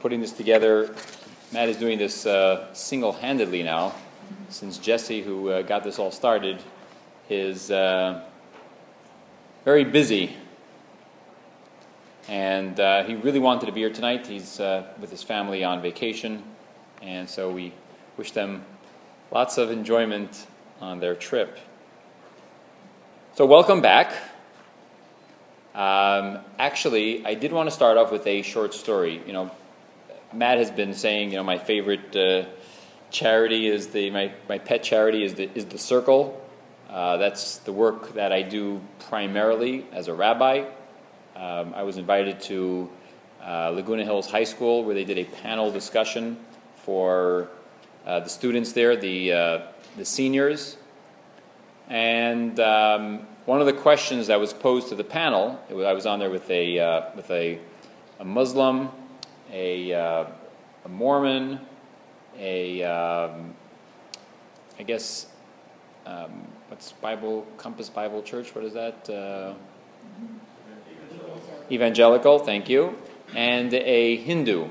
putting this together. Matt is doing this single-handedly now, since Jesse, who got this all started, is very busy. And he really wanted to be here tonight. He's with his family on vacation, and so we wish them lots of enjoyment on their trip. So welcome back. Actually, I did want to start off with a short story. Matt has been saying, my favorite charity is my pet charity is the Circle. That's the work that I do primarily as a rabbi. I was invited to Laguna Hills High School, where they did a panel discussion for the students there, the seniors. And one of the questions that was posed to the panel, I was on there with a Muslim, a Mormon, what's Compass Bible Church? What is that? Evangelical, thank you, and a Hindu.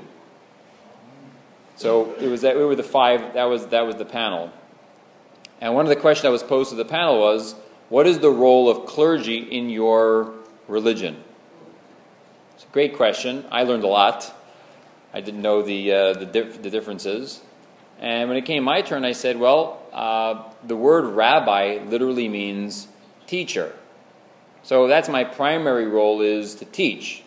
So we were the five. That was the panel. And one of the questions that was posed to the panel was, what is the role of clergy in your religion? It's a great question. I learned a lot. I didn't know the differences. And when it came my turn, I said, the word rabbi literally means teacher. So that's my primary role, is to teach.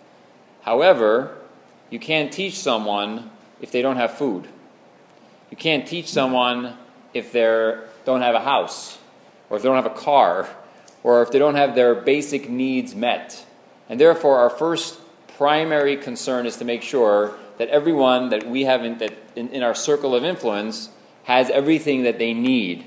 However, you can't teach someone if they don't have food. You can't teach someone if they don't have a house, or if they don't have a car, or if they don't have their basic needs met. And therefore, our first primary concern is to make sure that everyone that we have in our circle of influence has everything that they need.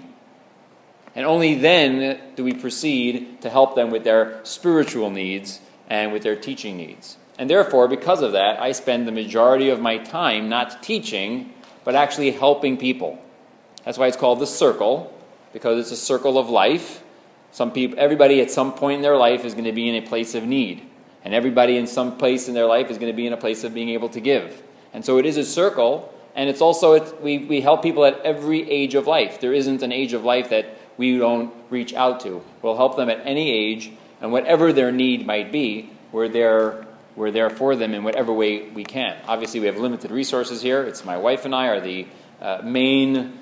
And only then do we proceed to help them with their spiritual needs and with their teaching needs. And therefore, because of that, I spend the majority of my time not teaching, but actually helping people. That's why it's called the Circle, because it's a circle of life. Everybody at some point in their life is going to be in a place of need. And everybody in some place in their life is going to be in a place of being able to give. And so it is a circle, and it's also, we help people at every age of life. There isn't an age of life that we don't reach out to. We'll help them at any age, and whatever their need might be, we're there for them in whatever way we can. Obviously, we have limited resources here. It's my wife and I are the main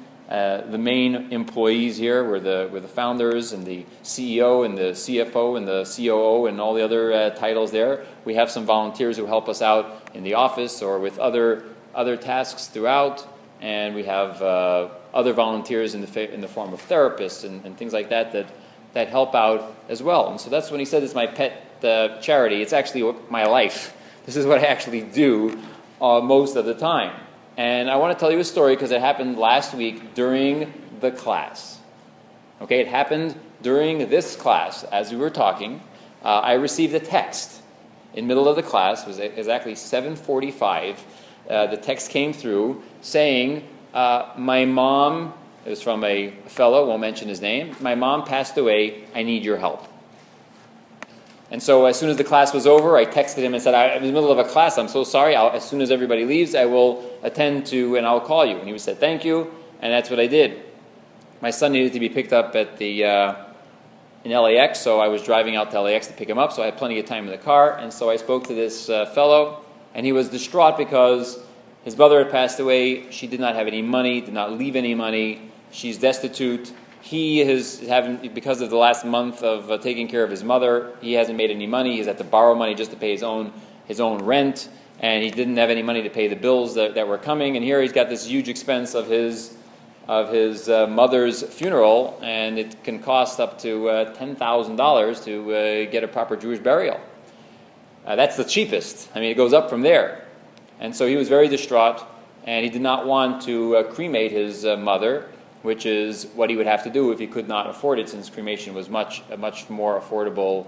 employees here. We're the founders and the CEO and the CFO and the COO and all the other titles there. We have some volunteers who help us out in the office or with other tasks throughout, and we have other volunteers in the form of therapists and things like that help out as well. And so that's when he said it's my pet charity. It's actually my life. This is what I actually do most of the time. And I want to tell you a story because it happened last week during the class. Okay, it happened during this class as we were talking. I received a text in the middle of the class. It was exactly 7:45. The text came through saying, my mom, it was from a fellow, won't mention his name, my mom passed away, I need your help. And so as soon as the class was over, I texted him and said, I'm in the middle of a class, I'm so sorry, as soon as everybody leaves, I will attend to and I'll call you. And he said, thank you, and that's what I did. My son needed to be picked up in LAX, so I was driving out to LAX to pick him up, so I had plenty of time in the car, and so I spoke to this fellow, and he was distraught because his mother had passed away. She did not have any money, did not leave any money. She's destitute. He is having, because of the last month of taking care of his mother, he hasn't made any money. He's had to borrow money just to pay his own rent, and he didn't have any money to pay the bills that were coming. And here he's got this huge expense of his mother's funeral, and it can cost up to $10,000 to get a proper Jewish burial. That's the cheapest. I mean, it goes up from there. And so he was very distraught, and he did not want to cremate his mother, which is what he would have to do if he could not afford it, since cremation was a much more affordable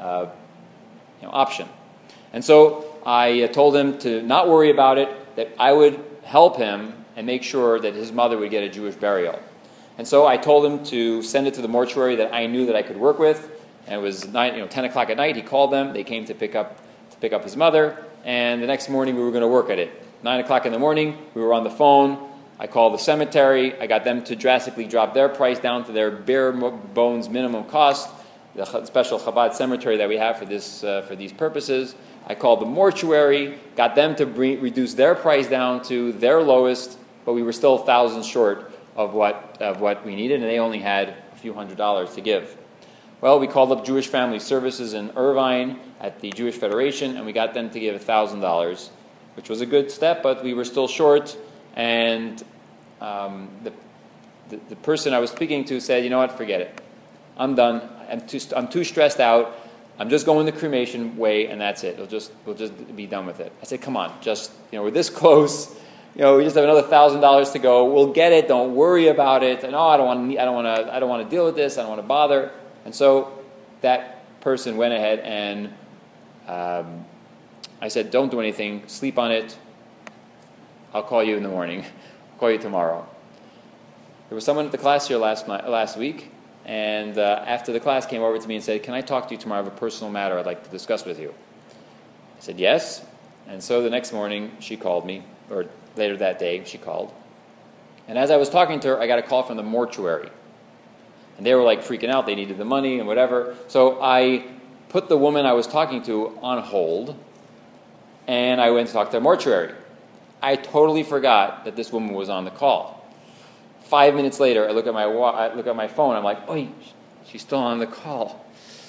option. And so I told him to not worry about it, that I would help him and make sure that his mother would get a Jewish burial. And so I told him to send it to the mortuary that I knew that I could work with. And it was 10 o'clock at night. He called them. They came to pick up his mother. And the next morning we were going to work at it. 9 o'clock in the morning, we were on the phone. I called the cemetery. I got them to drastically drop their price down to their bare bones minimum cost, the special Chabad cemetery that we have for these purposes. I called the mortuary, got them to reduce their price down to their lowest, but we were still thousands short of what we needed, and they only had a few $100s to give. Well, we called up Jewish Family Services in Irvine at the Jewish Federation, and we got them to give $1,000, which was a good step, but we were still short. And the person I was speaking to said, "You know what? Forget it. I'm done. I'm too stressed out. I'm just going the cremation way, and that's it. We'll just be done with it." I said, "Come on, we're this close. We just have another $1,000 to go. We'll get it. Don't worry about it. And I don't want to deal with this. I don't want to bother." And so that person went ahead and I said, "Don't do anything. Sleep on it. I'll call you in the morning. I'll call you tomorrow." There was someone at the class here last week, and after the class came over to me and said, "Can I talk to you tomorrow? I have a personal matter I'd like to discuss with you." I said, "Yes." And so the next morning she called me, or later that day she called. And as I was talking to her, I got a call from the mortuary. And they were like freaking out. They needed the money and whatever. So I put the woman I was talking to on hold, and I went to talk to the mortuary. I totally forgot that this woman was on the call. 5 minutes later, I look at my phone. I'm like, "Oh, she's still on the call."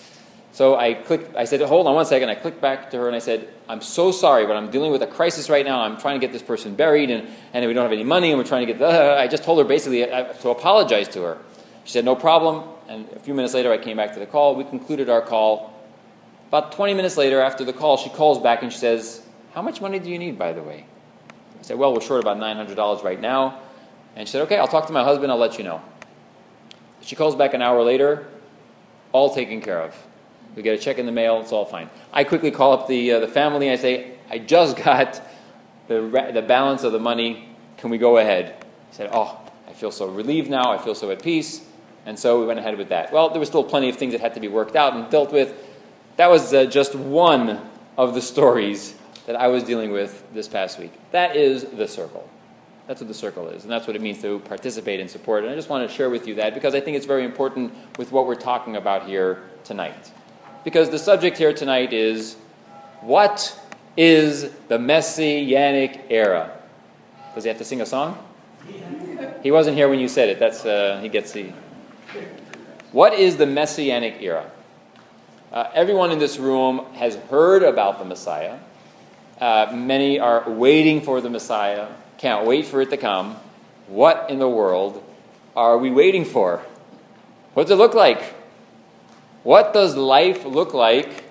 So I said, "Hold on one second." I clicked back to her and I said, "I'm so sorry, but I'm dealing with a crisis right now. I'm trying to get this person buried, and we don't have any money, and we're trying to get..." I just told her basically to apologize to her. She said, "No problem." And a few minutes later, I came back to the call. We concluded our call. About 20 minutes later, after the call, she calls back and she says, "How much money do you need, by the way?" I said, "Well, we're short about $900 right now." And she said, "Okay, I'll talk to my husband. I'll let you know." She calls back an hour later, all taken care of. We get a check in the mail. It's all fine. I quickly call up the family. And I say, "I just got the balance of the money. Can we go ahead?" He said, "Oh, I feel so relieved now. I feel so at peace." And so we went ahead with that. Well, there were still plenty of things that had to be worked out and dealt with. That was just one of the stories that I was dealing with this past week. That is the circle. That's what the circle is, and that's what it means to participate and support. And I just want to share with you that because I think it's very important with what we're talking about here tonight. Because the subject here tonight is, what is the Messianic era? Does he have to sing a song? He wasn't here when you said it. That's he gets the... What is the Messianic era? Everyone in this room has heard about the Messiah. Many are waiting for the Messiah, can't wait for it to come. What in the world are we waiting for? What does it look like? What does life look like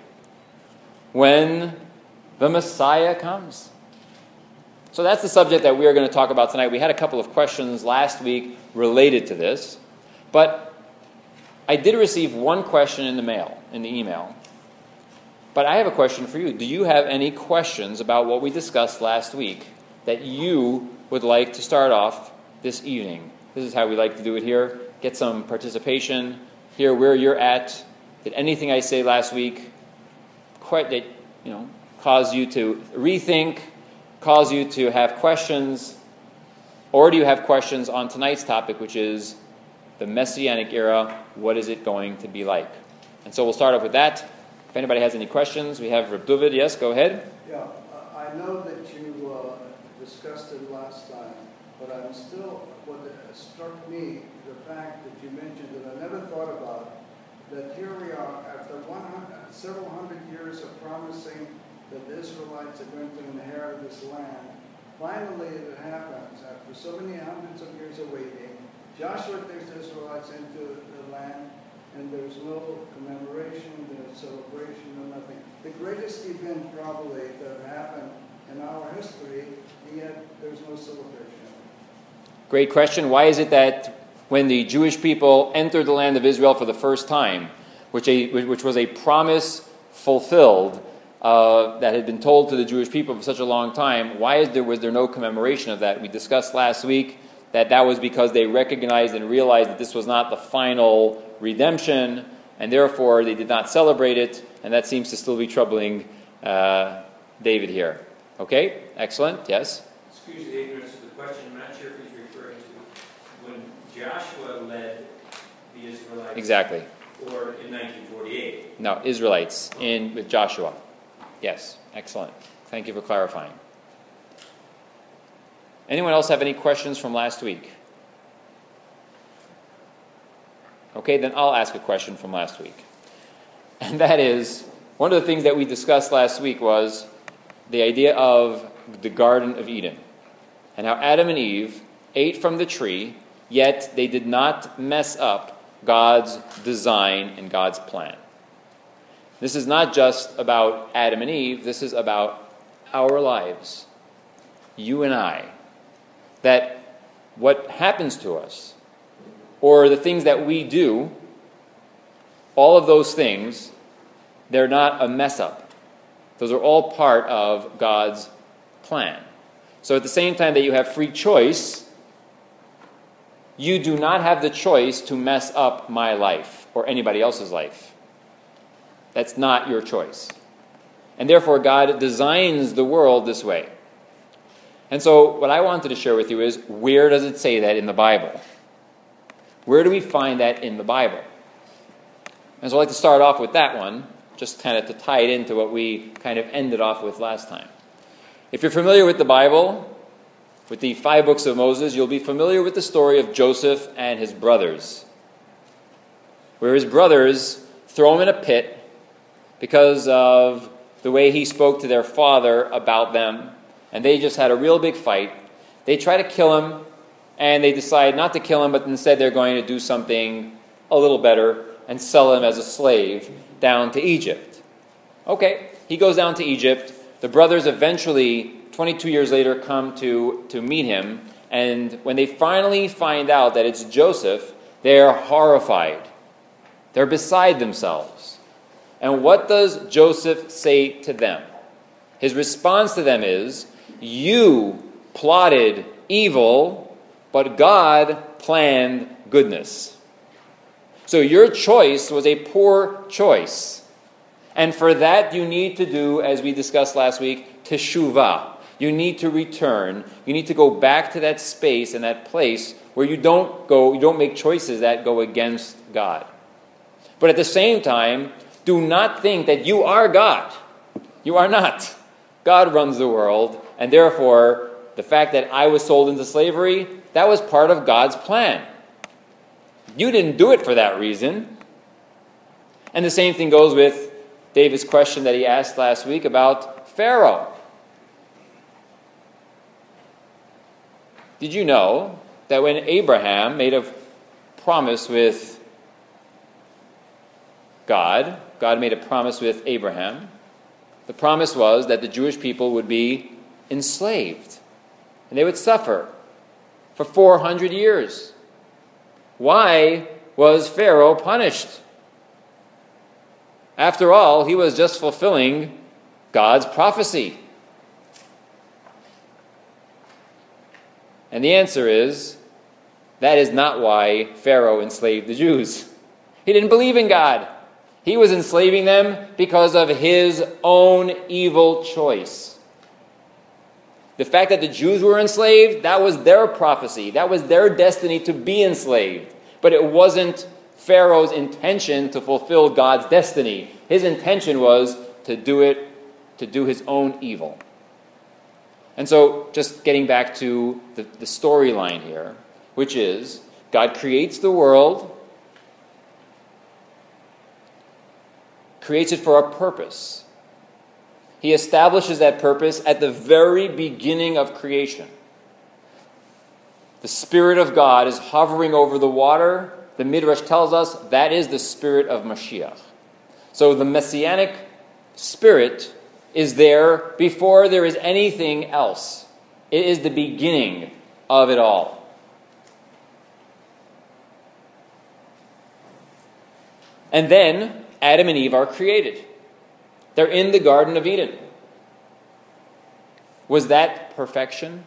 when the Messiah comes? So that's the subject that we are going to talk about tonight. We had a couple of questions last week related to this, but I did receive one question in the email. But I have a question for you. Do you have any questions about what we discussed last week that you would like to start off this evening? This is how we like to do it here. Get some participation, hear where you're at. Did anything I say last week cause you to rethink, cause you to have questions? Or do you have questions on tonight's topic, which is the Messianic era? What is it going to be like? And so we'll start off with that. If anybody has any questions, we have Reb David. Yes, go ahead. Yeah, I know that you discussed it last time, but I'm still, what struck me, the fact that you mentioned that I never thought about, that here we are after several hundred years of promising that the Israelites are going to inherit this land. Finally, it happens after so many hundreds of years of waiting. Joshua takes the Israelites into the land, and there's no commemoration, there's celebration, no nothing. The greatest event probably that happened in our history, and yet there's no celebration. Great question. Why is it that when the Jewish people entered the land of Israel for the first time, which was a promise fulfilled that had been told to the Jewish people for such a long time, was there no commemoration of that? We discussed last week that was because they recognized and realized that this was not the final redemption, and therefore they did not celebrate it, and that seems to still be troubling David here. Okay, excellent, yes? Exactly. Or in 1948. No, Israelites with Joshua. Yes, excellent. Thank you for clarifying. Anyone else have any questions from last week? Okay, then I'll ask a question from last week. And that is, one of the things that we discussed last week was the idea of the Garden of Eden, and how Adam and Eve ate from the tree, yet they did not mess up God's design and God's plan. This is not just about Adam and Eve, this is about our lives, you and I, that what happens to us, or the things that we do, all of those things, they're not a mess up. Those are all part of God's plan. So at the same time that you have free choice, you do not have the choice to mess up my life or anybody else's life. That's not your choice. And therefore, God designs the world this way. And so what I wanted to share with you is, where does it say that in the Bible? Where do we find that in the Bible? And so I'd like to start off with that one, just kind of to tie it into what we kind of ended off with last time. If you're familiar with the Bible, with the 5 books of Moses, you'll be familiar with the story of Joseph and his brothers, where his brothers throw him in a pit because of the way he spoke to their father about them, and they just had a real big fight. They try to kill him, and they decide not to kill him, but instead they're going to do something a little better and sell him as a slave down to Egypt. Okay, he goes down to Egypt. The brothers eventually, 22 years later, come to meet him, and when they finally find out that it's Joseph, they're horrified. They're beside themselves. And what does Joseph say to them? His response to them is, "You plotted evil, but God planned goodness. So your choice was a poor choice. And for that you need to do, as we discussed last week, teshuvah. You need to return. You need to go back to that space and that place where you don't make choices that go against God. But at the same time, do not think that you are God. You are not. God runs the world, and therefore, the fact that I was sold into slavery, that was part of God's plan. You didn't do it for that reason." And the same thing goes with David's question that he asked last week about Pharaoh. Did you know that when Abraham made a promise with God made a promise with Abraham, the promise was that the Jewish people would be enslaved, and they would suffer for 400 years. Why was Pharaoh punished? After all, he was just fulfilling God's prophecy. And the answer is, that is not why Pharaoh enslaved the Jews. He didn't believe in God. He was enslaving them because of his own evil choice. The fact that the Jews were enslaved, that was their prophecy. That was their destiny to be enslaved. But it wasn't Pharaoh's intention to fulfill God's destiny. His intention was to do his own evil. And so, just getting back to the storyline here, which is, God creates the world, creates it for a purpose. He establishes that purpose at the very beginning of creation. The Spirit of God is hovering over the water. The Midrash tells us that is the Spirit of Mashiach. So the Messianic Spirit is there before there is anything else. It is the beginning of it all. And then Adam and Eve are created. They're in the Garden of Eden. Was that perfection?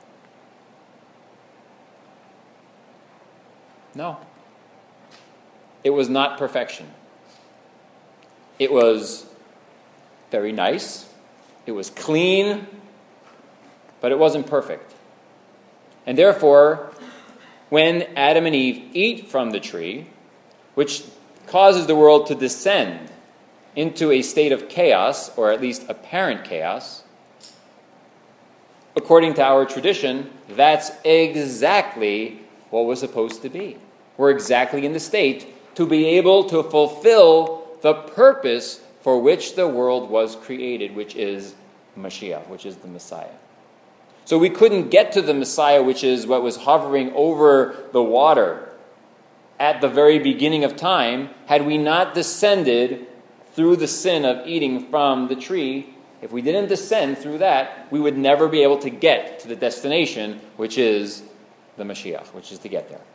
No. It was not perfection. It was very nice. It was clean. But it wasn't perfect. And therefore, when Adam and Eve eat from the tree, which causes the world to descend into a state of chaos, or at least apparent chaos, according to our tradition, that's exactly what was supposed to be. We're exactly in the state to be able to fulfill the purpose for which the world was created, which is Mashiach, which is the Messiah. So we couldn't get to the Messiah, which is what was hovering over the water at the very beginning of time, had we not descended through the sin of eating from the tree. If we didn't descend through that, we would never be able to get to the destination, which is the Mashiach, which is to get there.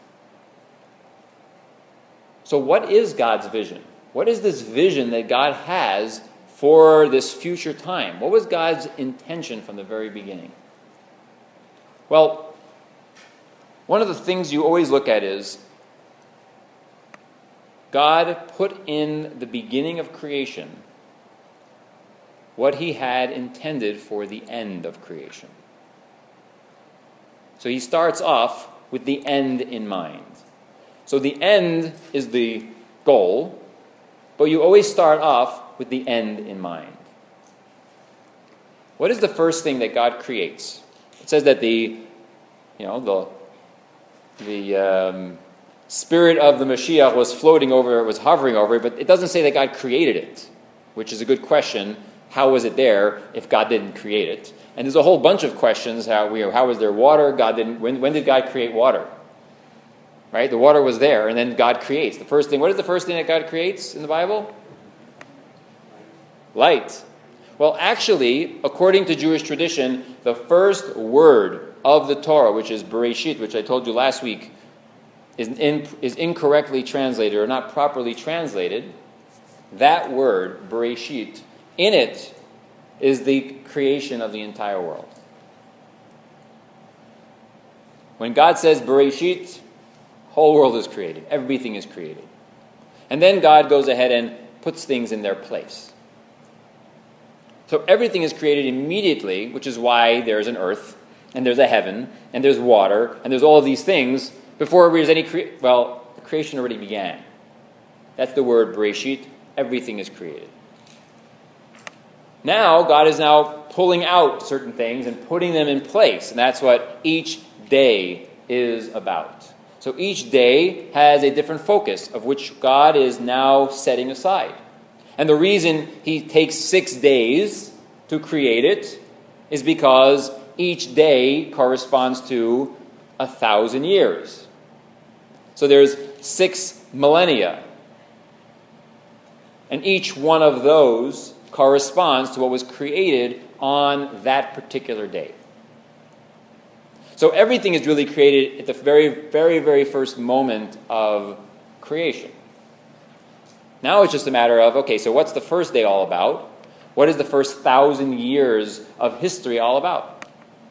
So what is God's vision? What is this vision that God has for this future time? What was God's intention from the very beginning? Well, one of the things you always look at is God put in the beginning of creation what he had intended for the end of creation. So he starts off with the end in mind. So the end is the goal, but you always start off with the end in mind. What is the first thing that God creates? It says that the spirit of the Mashiach was floating over it, was hovering over it, but it doesn't say that God created it, which is a good question. How was it there if God didn't create it? And there's a whole bunch of questions. How was there water? God didn't. When did God create water? Right? The water was there, and then God creates. The first thing. What is the first thing that God creates in the Bible? Light. Well, actually, according to Jewish tradition, the first word of the Torah, which is Bereshit, which I told you last week, is incorrectly translated or not properly translated. That word, Bereshit, in it is the creation of the entire world. When God says Bereshit, whole world is created. Everything is created. And then God goes ahead and puts things in their place. So everything is created immediately, which is why there's an earth, and there's a heaven, and there's water, and there's all of these things before there's any the creation already began. That's the word Bereshit. Everything is created. Now, God is now pulling out certain things and putting them in place. And that's what each day is about. So each day has a different focus of which God is now setting aside. And the reason he takes 6 days to create it is because each day corresponds to 1,000 years. So there's 6 millennia. And each one of those corresponds to what was created on that particular day. So everything is really created at the very, very, very first moment of creation. Now it's just a matter of, okay, so what's the first day all about? What is the first 1,000 years of history all about?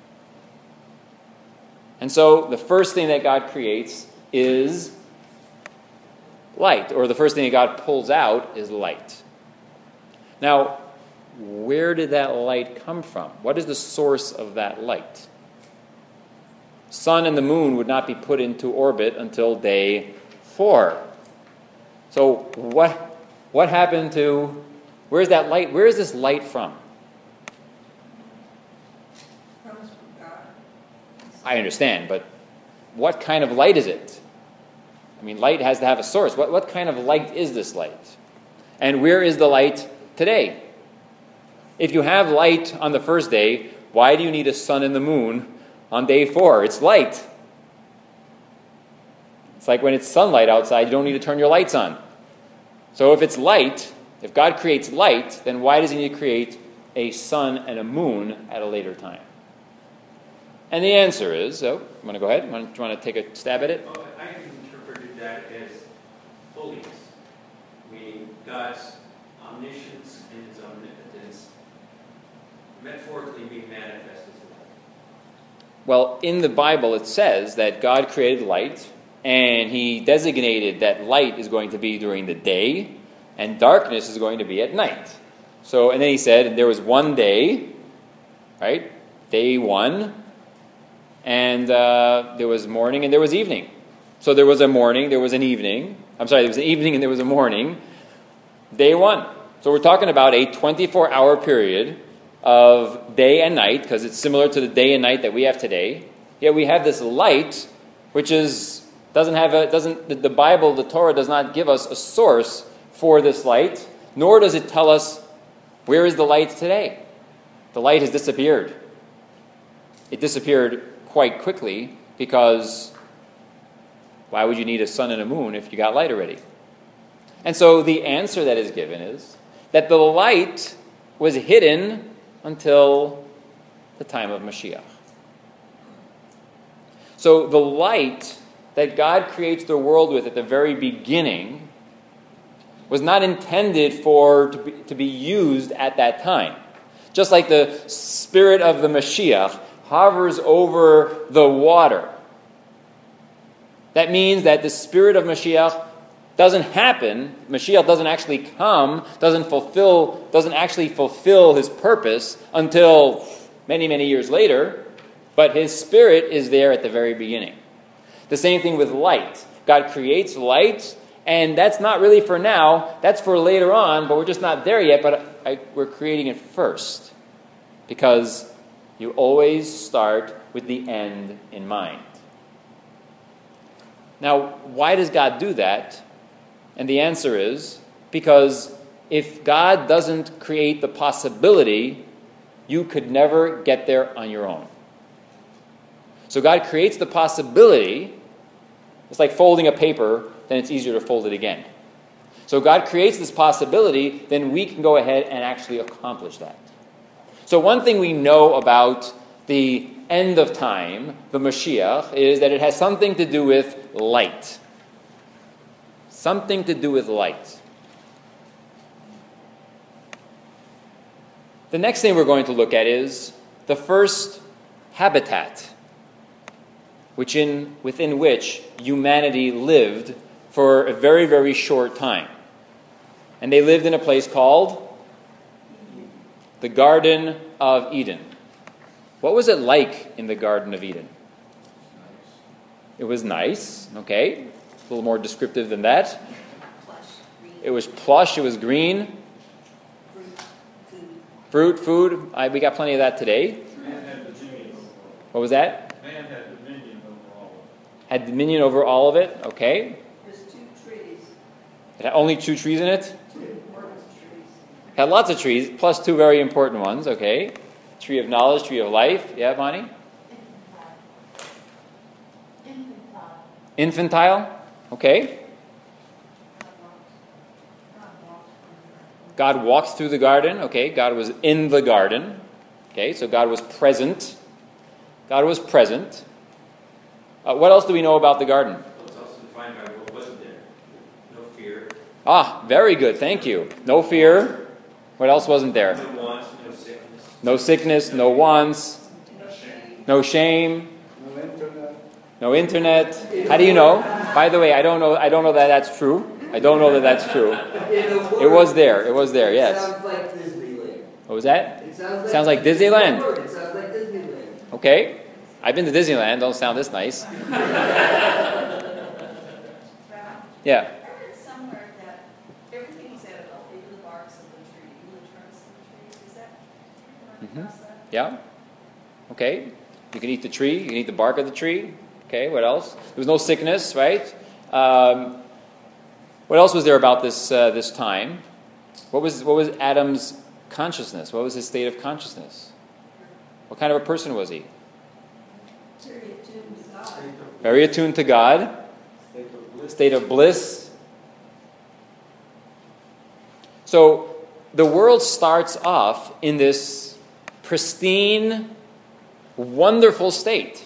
And so the first thing that God creates is light, or the first thing that God pulls out is light. Now, where did that light come from? What is the source of that light? Sun and the moon would not be put into orbit until day 4. So what happened to, where's that light? Where is this light from? Comes from God. I understand, but what kind of light is it? I mean, light has to have a source. What kind of light is this light? And where is the light today? If you have light on the first day, why do you need a sun and the moon on day 4? It's light. It's like when it's sunlight outside, you don't need to turn your lights on. So if it's light, if God creates light, then why does he need to create a sun and a moon at a later time? And the answer is, you want to go ahead? Do you want to take a stab at it? Well, I interpreted that as holiness, meaning God's omniscience and his omnipotence metaphorically being manifest as light. Well, in the Bible it says that God created light, and he designated that light is going to be during the day, and darkness is going to be at night. So, and then he said, and there was one day, right? Day 1, and there was morning and there was evening. So there was a morning, there was an evening, I'm sorry, there was an evening and there was a morning. Day one. So we're talking about a 24-hour period of day and night, because it's similar to the day and night that we have today. Yet we have this light, which the Bible, the Torah, does not give us a source for this light, nor does it tell us where is the light today. The light has disappeared. It disappeared quite quickly, because why would you need a sun and a moon if you got light already? And so the answer that is given is that the light was hidden until the time of Mashiach. So the light that God creates the world with at the very beginning was not intended to be used at that time. Just like the spirit of the Mashiach hovers over the water. That means that the spirit of Mashiach doesn't happen. Mashiach doesn't actually come, doesn't actually fulfill his purpose until many, many years later. But his spirit is there at the very beginning. The same thing with light. God creates light, and that's not really for now. That's for later on, but we're just not there yet. But we're creating it first, because you always start with the end in mind. Now, why does God do that? And the answer is because if God doesn't create the possibility, you could never get there on your own. So God creates the possibility. It's like folding a paper, then it's easier to fold it again. So God creates this possibility, then we can go ahead and actually accomplish that. So one thing we know about the end of time, the Mashiach, is that it has something to do with light. Something to do with light. The next thing we're going to look at is the first habitat within which humanity lived for a very, very short time. And they lived in a place called the Garden of Eden. What was it like in the Garden of Eden? It was nice, okay. A little more descriptive than that. It was plush, it was green. Fruit, food. We got plenty of that today. Man had dominion over all. What was that? Man had dominion over all of it. Had dominion over all of it, okay. There's 2 trees, It had only 2 trees in it. 2 important trees. Had lots of trees, plus 2 very important ones, okay. Tree of knowledge, tree of life. Yeah, Bonnie? Infantile. Okay. God walked through the garden. Okay, God was in the garden. Okay, so God was present. God was present. What else do we know about the garden? It's also defined by what wasn't there. No fear. Ah, very good. Thank you. No fear. What else wasn't there? No wants, no sickness. No sickness, no wants, no shame, No internet. no internet. How do you know? By the way, I don't know that that's true. I don't know that that's true. It was there. It was there, yes. It sounds like Disneyland. What was that? It Sounds like Disneyland. It sounds like Disneyland. Okay. I've been to Disneyland. Don't sound this nice. Yeah. I read somewhere that everything is edible, even the barks of the tree, even the trunks of the trees. Is that Mm-hmm. across that? Yeah. Okay. You can eat the tree. You can eat the bark of the tree. Okay. What else? There was no sickness, right? What else was there about this time? What was Adam's consciousness? What was his state of consciousness? What kind of a person was he? Very attuned to God. Very attuned to God. State of bliss. So the world starts off in this pristine, wonderful state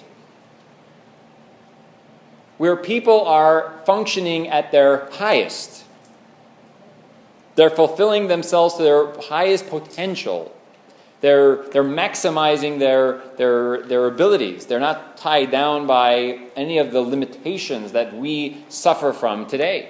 where people are functioning at their highest. They're fulfilling themselves to their highest potential. They're maximizing their abilities. They're not tied down by any of the limitations that we suffer from today.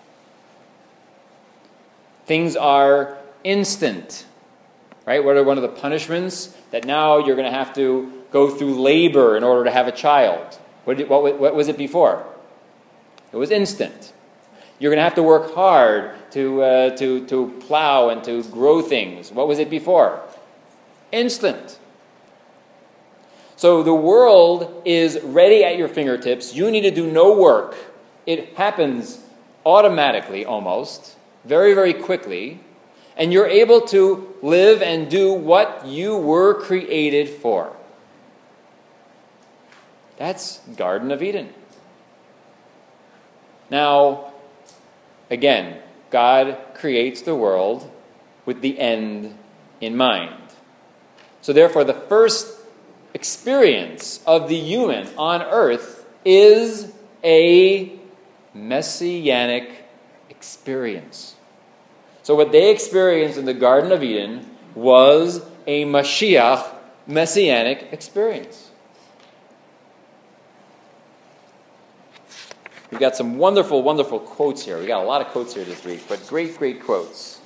Things are instant, right? What are one of the punishments? That now you're going to have to go through labor in order to have a child. What was it before? It was instant. You're going to have to work hard to plow and to grow things. What was it before? Instant. So the world is ready at your fingertips. You need to do no work. It happens automatically almost, very, very quickly. And you're able to live and do what you were created for. That's Garden of Eden. Now, again, God creates the world with the end in mind. So therefore, the first experience of the human on earth is a messianic experience. So what they experienced in the Garden of Eden was a Mashiach messianic experience. We've got some wonderful, wonderful quotes here. We got a lot of quotes here this week, but great, great quotes.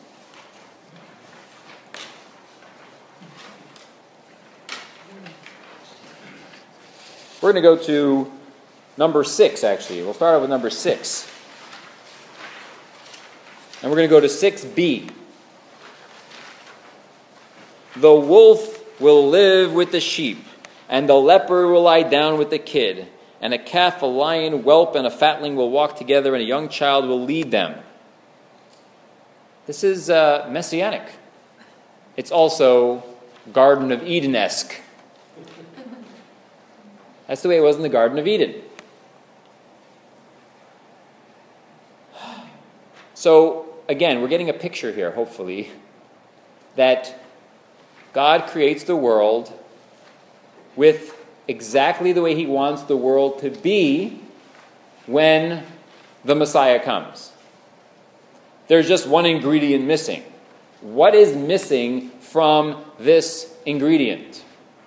We're going to go to number 6, actually. We'll start out with number 6. And we're going to go to 6b. The wolf will live with the sheep, and the leper will lie down with the kid, and a calf, a lion, whelp, and a fatling will walk together, and a young child will lead them. This is messianic. It's also Garden of Eden-esque. That's the way it was in the Garden of Eden. So, again, we're getting a picture here, hopefully, that God creates the world with exactly the way He wants the world to be when the Messiah comes. There's just one ingredient missing. What is missing from this ingredient?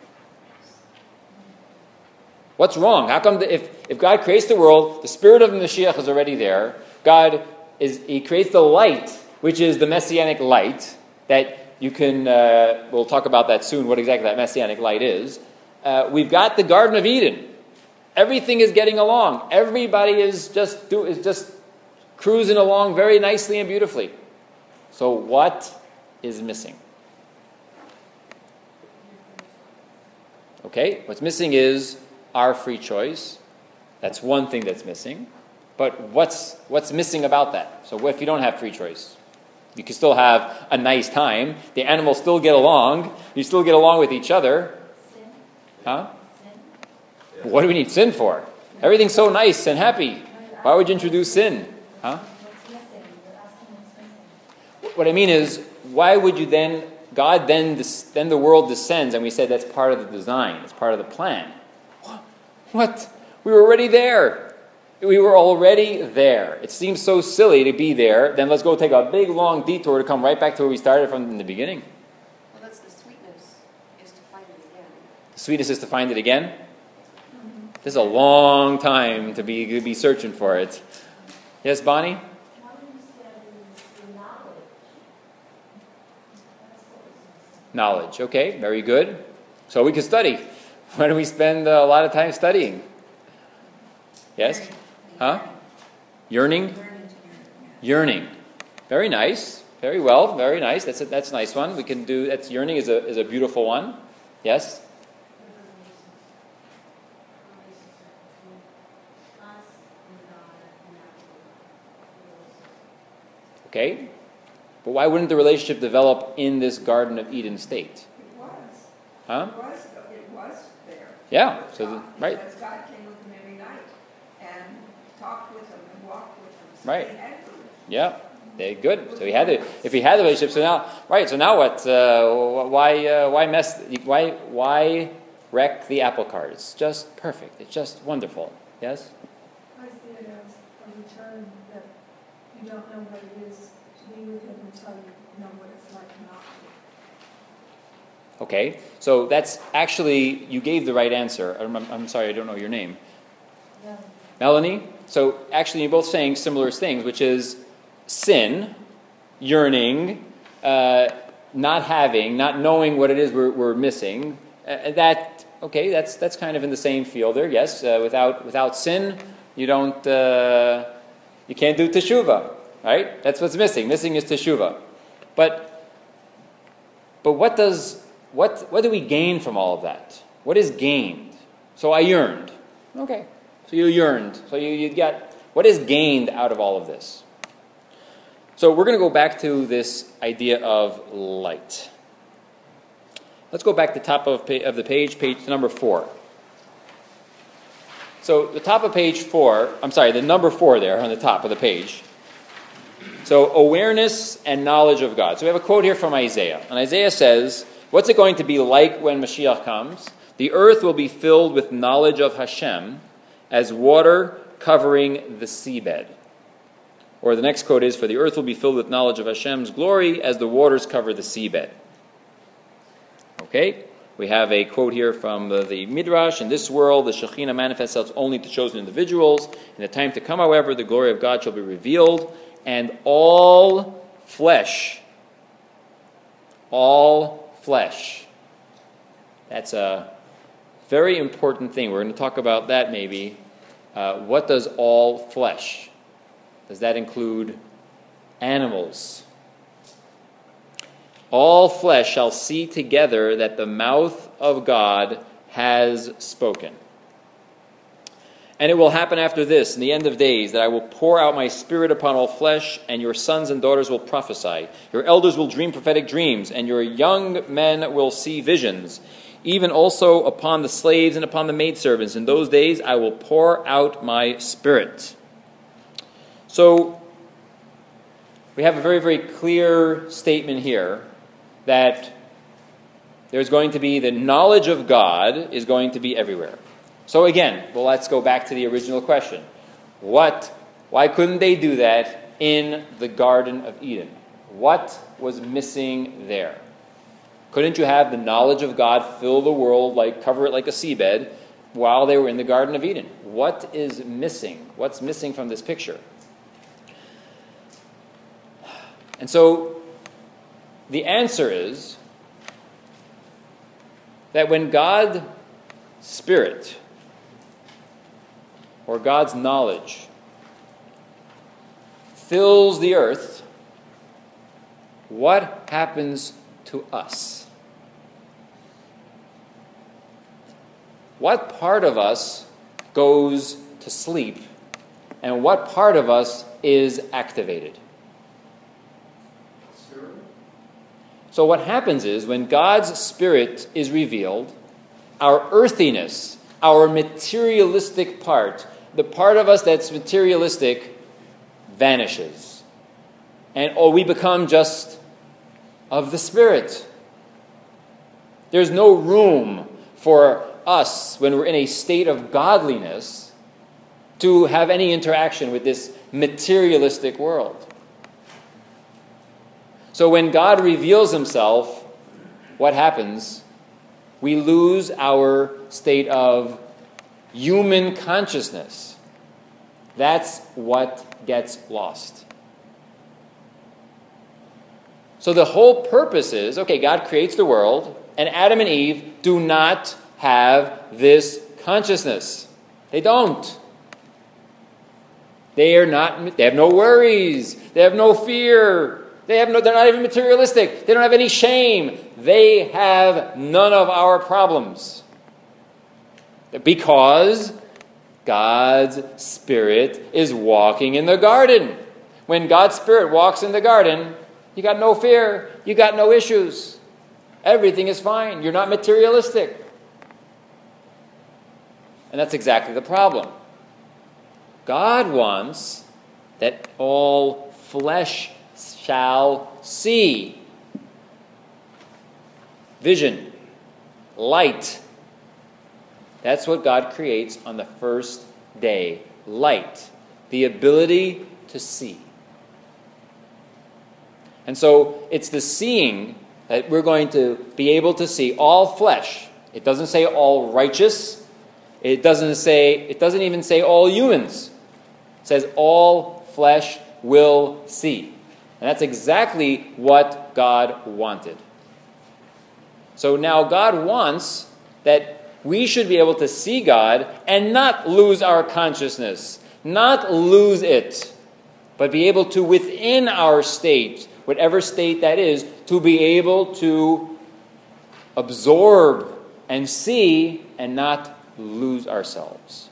What's wrong? How come if God creates the world, the spirit of the Mashiach is already there, He creates the light, which is the messianic light, that you can, we'll talk about that soon, what exactly that messianic light is. We've got the Garden of Eden. Everything is getting along. Everybody is just cruising along very nicely and beautifully. So what is missing? Okay, what's missing is our free choice. That's one thing that's missing. But what's missing about that? So if you don't have free choice? You can still have a nice time. The animals still get along. You still get along with each other. Sin. Huh? Sin. What do we need sin for? Everything's so nice and happy. Why would you introduce sin? Huh? What's missing? You're asking what's missing. What I mean is, why would you then, God then the world descends, and we said that's part of the design, it's part of the plan. What? We were already there. We were already there. It seems so silly to be there. Then let's go take a big, long detour to come right back to where we started from in the beginning. Well, that's the sweetness, is to find it again. The sweetness is to find it again. This is a long time to be searching for it. Yes, Bonnie? Knowledge. Okay, very good. So we can study. Why don't we spend a lot of time studying? Yes? Huh? Yearning? Yearning. Very nice. Very well. Very nice. That's a nice one. We can do. That's yearning is a beautiful one. Yes. Okay. But why wouldn't the relationship develop in this Garden of Eden state? It was. Huh? It was there. Yeah. So right. Because God came with them every night and talked with them and walked with them. So Right. they had food. Yeah. They good. So he had to. If he had the relationship, so now right. So now what? Why mess? Why wreck the apple cart? It's just perfect. It's just wonderful. Yes. I see it as a return that you don't know what it is to be with him until you know what it's like not to. Okay. So that's actually you gave the right answer. I'm sorry. I don't know your name. Yeah. Melanie. So actually, you're both saying similar things, which is sin, yearning, not having, not knowing what it is we're missing. That's kind of in the same field there. Yes, without sin, you don't You can't do teshuvah, right? That's what's missing. Missing is teshuvah. But what do we gain from all of that? What is gained? So I yearned. Okay. So you yearned. So you got, what is gained out of all of this? So we're going to go back to this idea of light. Let's go back to the top of the page number 4. So the top of page 4, the number 4 there on the top of the page. So awareness and knowledge of God. So we have a quote here from Isaiah. And Isaiah says, what's it going to be like when Mashiach comes? The earth will be filled with knowledge of Hashem as water covering the seabed. Or the next quote is, for the earth will be filled with knowledge of Hashem's glory as the waters cover the seabed. Okay? We have a quote here from the Midrash. In this world, the Shekhinah manifests itself only to chosen individuals. In the time to come, however, the glory of God shall be revealed, and all flesh, that's a very important thing. We're going to talk about that maybe. What does all flesh? Does that include animals? All flesh shall see together that the mouth of God has spoken. And it will happen after this, in the end of days, that I will pour out my spirit upon all flesh, and your sons and daughters will prophesy. Your elders will dream prophetic dreams, and your young men will see visions. Even also upon the slaves and upon the maidservants. In those days I will pour out my spirit. So, we have a very, very clear statement here that there's going to be the knowledge of God is going to be everywhere. So again, well, let's go back to the original question. Why couldn't they do that in the Garden of Eden? What was missing there? Couldn't you have the knowledge of God fill the world, cover it like a seabed, while they were in the Garden of Eden? What is missing? What's missing from this picture? And so, the answer is that when God's Spirit, or God's knowledge, fills the earth, what happens to us? What part of us goes to sleep, and what part of us is activated? So what happens is, when God's Spirit is revealed, our earthiness, our materialistic part, the part of us that's materialistic, vanishes. And we become just of the Spirit. There's no room for us, when we're in a state of godliness, to have any interaction with this materialistic world. So when God reveals Himself, what happens? We lose our state of human consciousness. That's what gets lost. So the whole purpose is, okay, God creates the world, and Adam and Eve do not have this consciousness. They don't. They have no worries. They have no fear. They're not even materialistic. They don't have any shame. They have none of our problems. Because God's Spirit is walking in the garden. When God's Spirit walks in the garden, you got no fear. You got no issues. Everything is fine. You're not materialistic. And that's exactly the problem. God wants that all flesh shall see. Vision. Light. That's what God creates on the first day. Light. The ability to see. And so it's the seeing that we're going to be able to see all flesh. It doesn't say all righteous. It doesn't even say all humans. It says all flesh will see. And that's exactly what God wanted. So now God wants that we should be able to see God and not lose our consciousness, not lose it. but be able to, within our state, whatever state that is, to be able to absorb and see and not lose ourselves.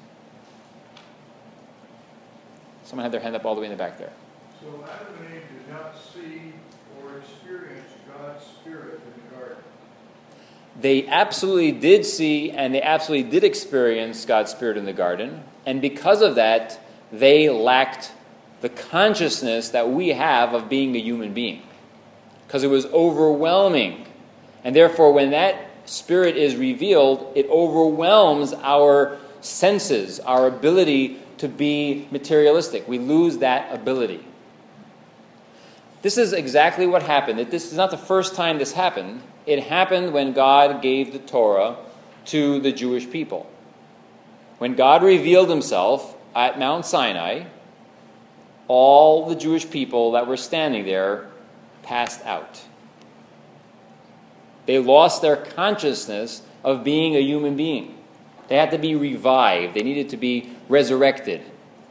Someone had their hand up all the way in the back there. So Adam and Eve did not see or experience God's Spirit in the garden. They absolutely did see and they absolutely did experience God's Spirit in the garden. And because of that, they lacked the consciousness that we have of being a human being. Because it was overwhelming. And therefore, when that Spirit is revealed, it overwhelms our senses, our ability to be materialistic. We lose that ability. This is exactly what happened. This is not the first time this happened. It happened when God gave the Torah to the Jewish people. When God revealed himself at Mount Sinai, all the Jewish people that were standing there passed out. They lost their consciousness of being a human being. They had to be revived. They needed to be resurrected.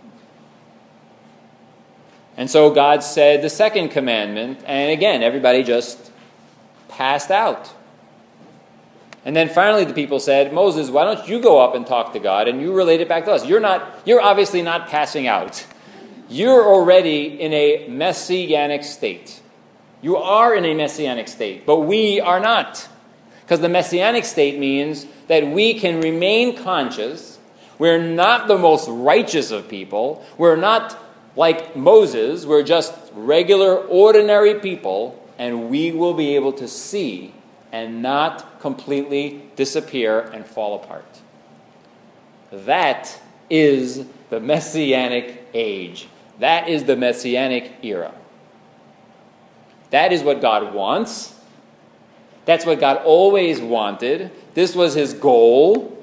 And so God said the second commandment, and again, everybody just passed out. And then finally the people said, Moses, why don't you go up and talk to God and you relate it back to us? You're obviously not passing out. You're already in a messianic state. You are in a messianic state, but we are not. Because the messianic state means that we can remain conscious. We're not the most righteous of people. We're not like Moses. We're just regular, ordinary people, and we will be able to see and not completely disappear and fall apart. That is the messianic age. That is the messianic era. That is what God wants. That's what God always wanted. This was his goal.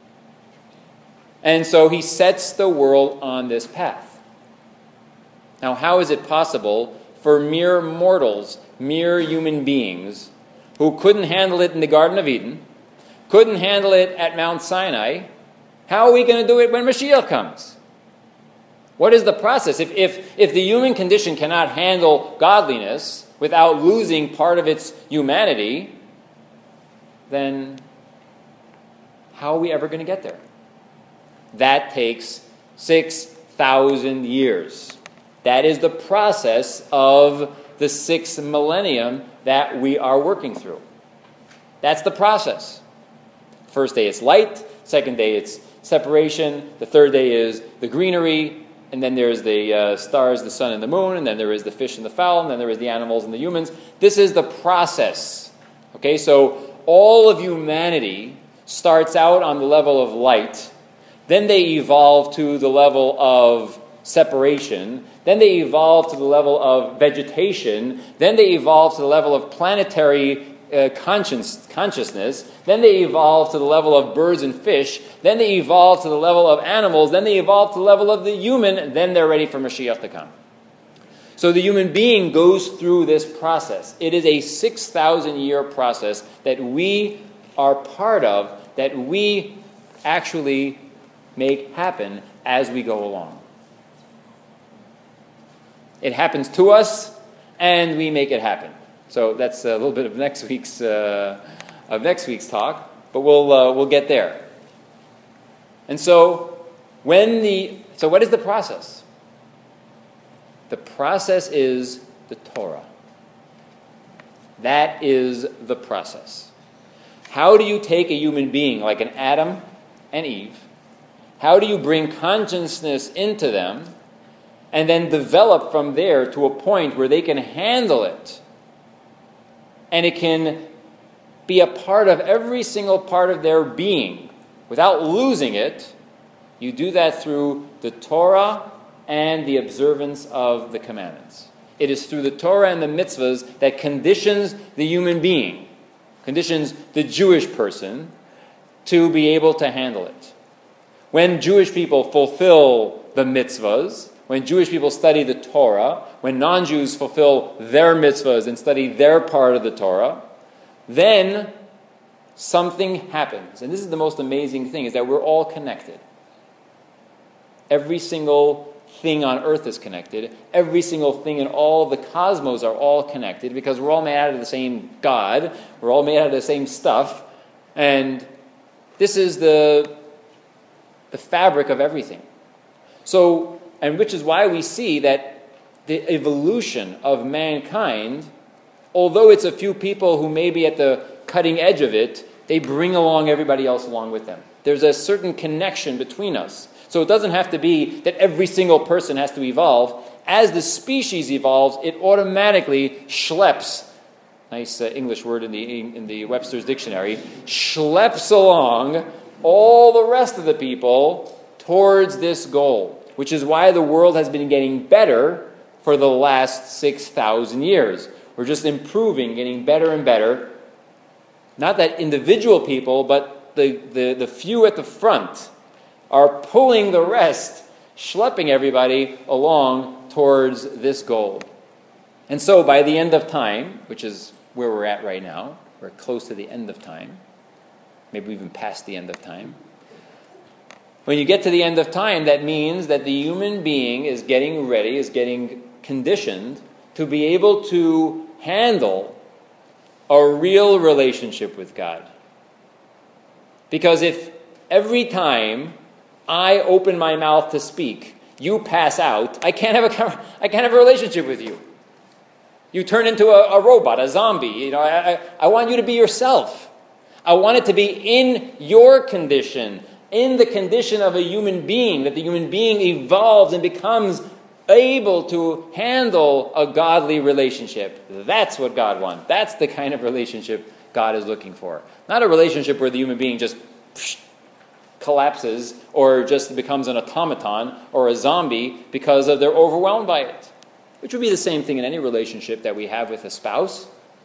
And so he sets the world on this path. Now, how is it possible for mere mortals, mere human beings, who couldn't handle it in the Garden of Eden, couldn't handle it at Mount Sinai, how are we going to do it when Mashiach comes? What is the process? If the human condition cannot handle godliness without losing part of its humanity, then how are we ever going to get there? That takes 6,000 years. That is the process of the 6th millennium that we are working through. That's the process. First day it's light, second day it's separation, the third day is the greenery, and then there's the stars, the sun, and the moon, and then there is the fish and the fowl, and then there is the animals and the humans. This is the process. Okay, so all of humanity starts out on the level of light, then they evolve to the level of separation, then they evolve to the level of vegetation, then they evolve to the level of planetary consciousness, then they evolve to the level of birds and fish, then they evolve to the level of animals, then they evolve to the level of the human, and then they're ready for Mashiach to come. So the human being goes through this process. It is a 6,000-year process that we are part of, that we actually make happen as we go along. It happens to us, and we make it happen. So that's a little bit of next week's talk, but we'll get there. And so what is the process? The process is the Torah. That is the process. How do you take a human being like an Adam and Eve? How do you bring consciousness into them and then develop from there to a point where they can handle it? And it can be a part of every single part of their being without losing it. You do that through the Torah and the observance of the commandments. It is through the Torah and the mitzvahs that conditions the human being, conditions the Jewish person to be able to handle it. When Jewish people fulfill the mitzvahs, when Jewish people study the Torah, when non-Jews fulfill their mitzvahs and study their part of the Torah, then something happens. And this is the most amazing thing, is that we're all connected. Every single thing on earth is connected. Every single thing in all of the cosmos are all connected because we're all made out of the same God. We're all made out of the same stuff. And this is the fabric of everything. So, and which is why we see that the evolution of mankind, although it's a few people who may be at the cutting edge of it, they bring along everybody else along with them. There's a certain connection between us. So it doesn't have to be that every single person has to evolve. As the species evolves, it automatically schleps, nice English word in the Webster's Dictionary, schleps along all the rest of the people towards this goal, which is why the world has been getting better for the last 6,000 years. We're just improving, getting better and better. Not that individual people, but the few at the front are pulling the rest, schlepping everybody along towards this goal. And so by the end of time, which is where we're at right now, we're close to the end of time, maybe even past the end of time. When you get to the end of time, that means that the human being is getting ready, is getting conditioned to be able to handle a real relationship with God. Because if every time I open my mouth to speak, you pass out, I can't have a relationship with you. You turn into a robot, a zombie. I want you to be yourself. I want it to be in your condition, in the condition of a human being, that the human being evolves and becomes able to handle a godly relationship. That's what God wants. That's the kind of relationship God is looking for. Not a relationship where the human being just collapses or just becomes an automaton or a zombie because they're overwhelmed by it. Which would be the same thing in any relationship that we have with a spouse.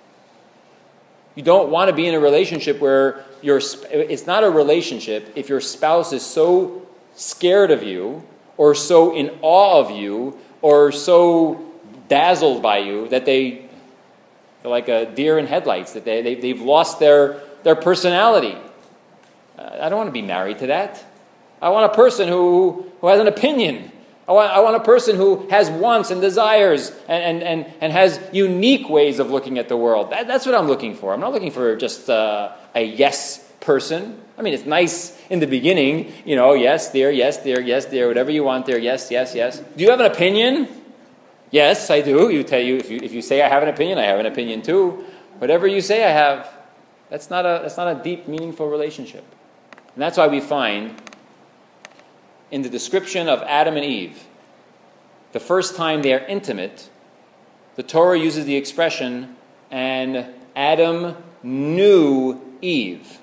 You don't want to be in a relationship where it's not a relationship if your spouse is so scared of you or so in awe of you or so dazzled by you that they're like a deer in headlights, that they've lost their personality. I don't want to be married to that. I want a person who has an opinion. I want a person who has wants and desires and has unique ways of looking at the world. That's what I'm looking for. I'm not looking for just a yes person. I mean, it's nice in the beginning, yes, dear, whatever you want there, yes. Do you have an opinion? Yes, I do. If you say I have an opinion, I have an opinion too. Whatever you say I have, that's not a deep, meaningful relationship. And that's why we find in the description of Adam and Eve, the first time they are intimate, the Torah uses the expression, and Adam knew Eve.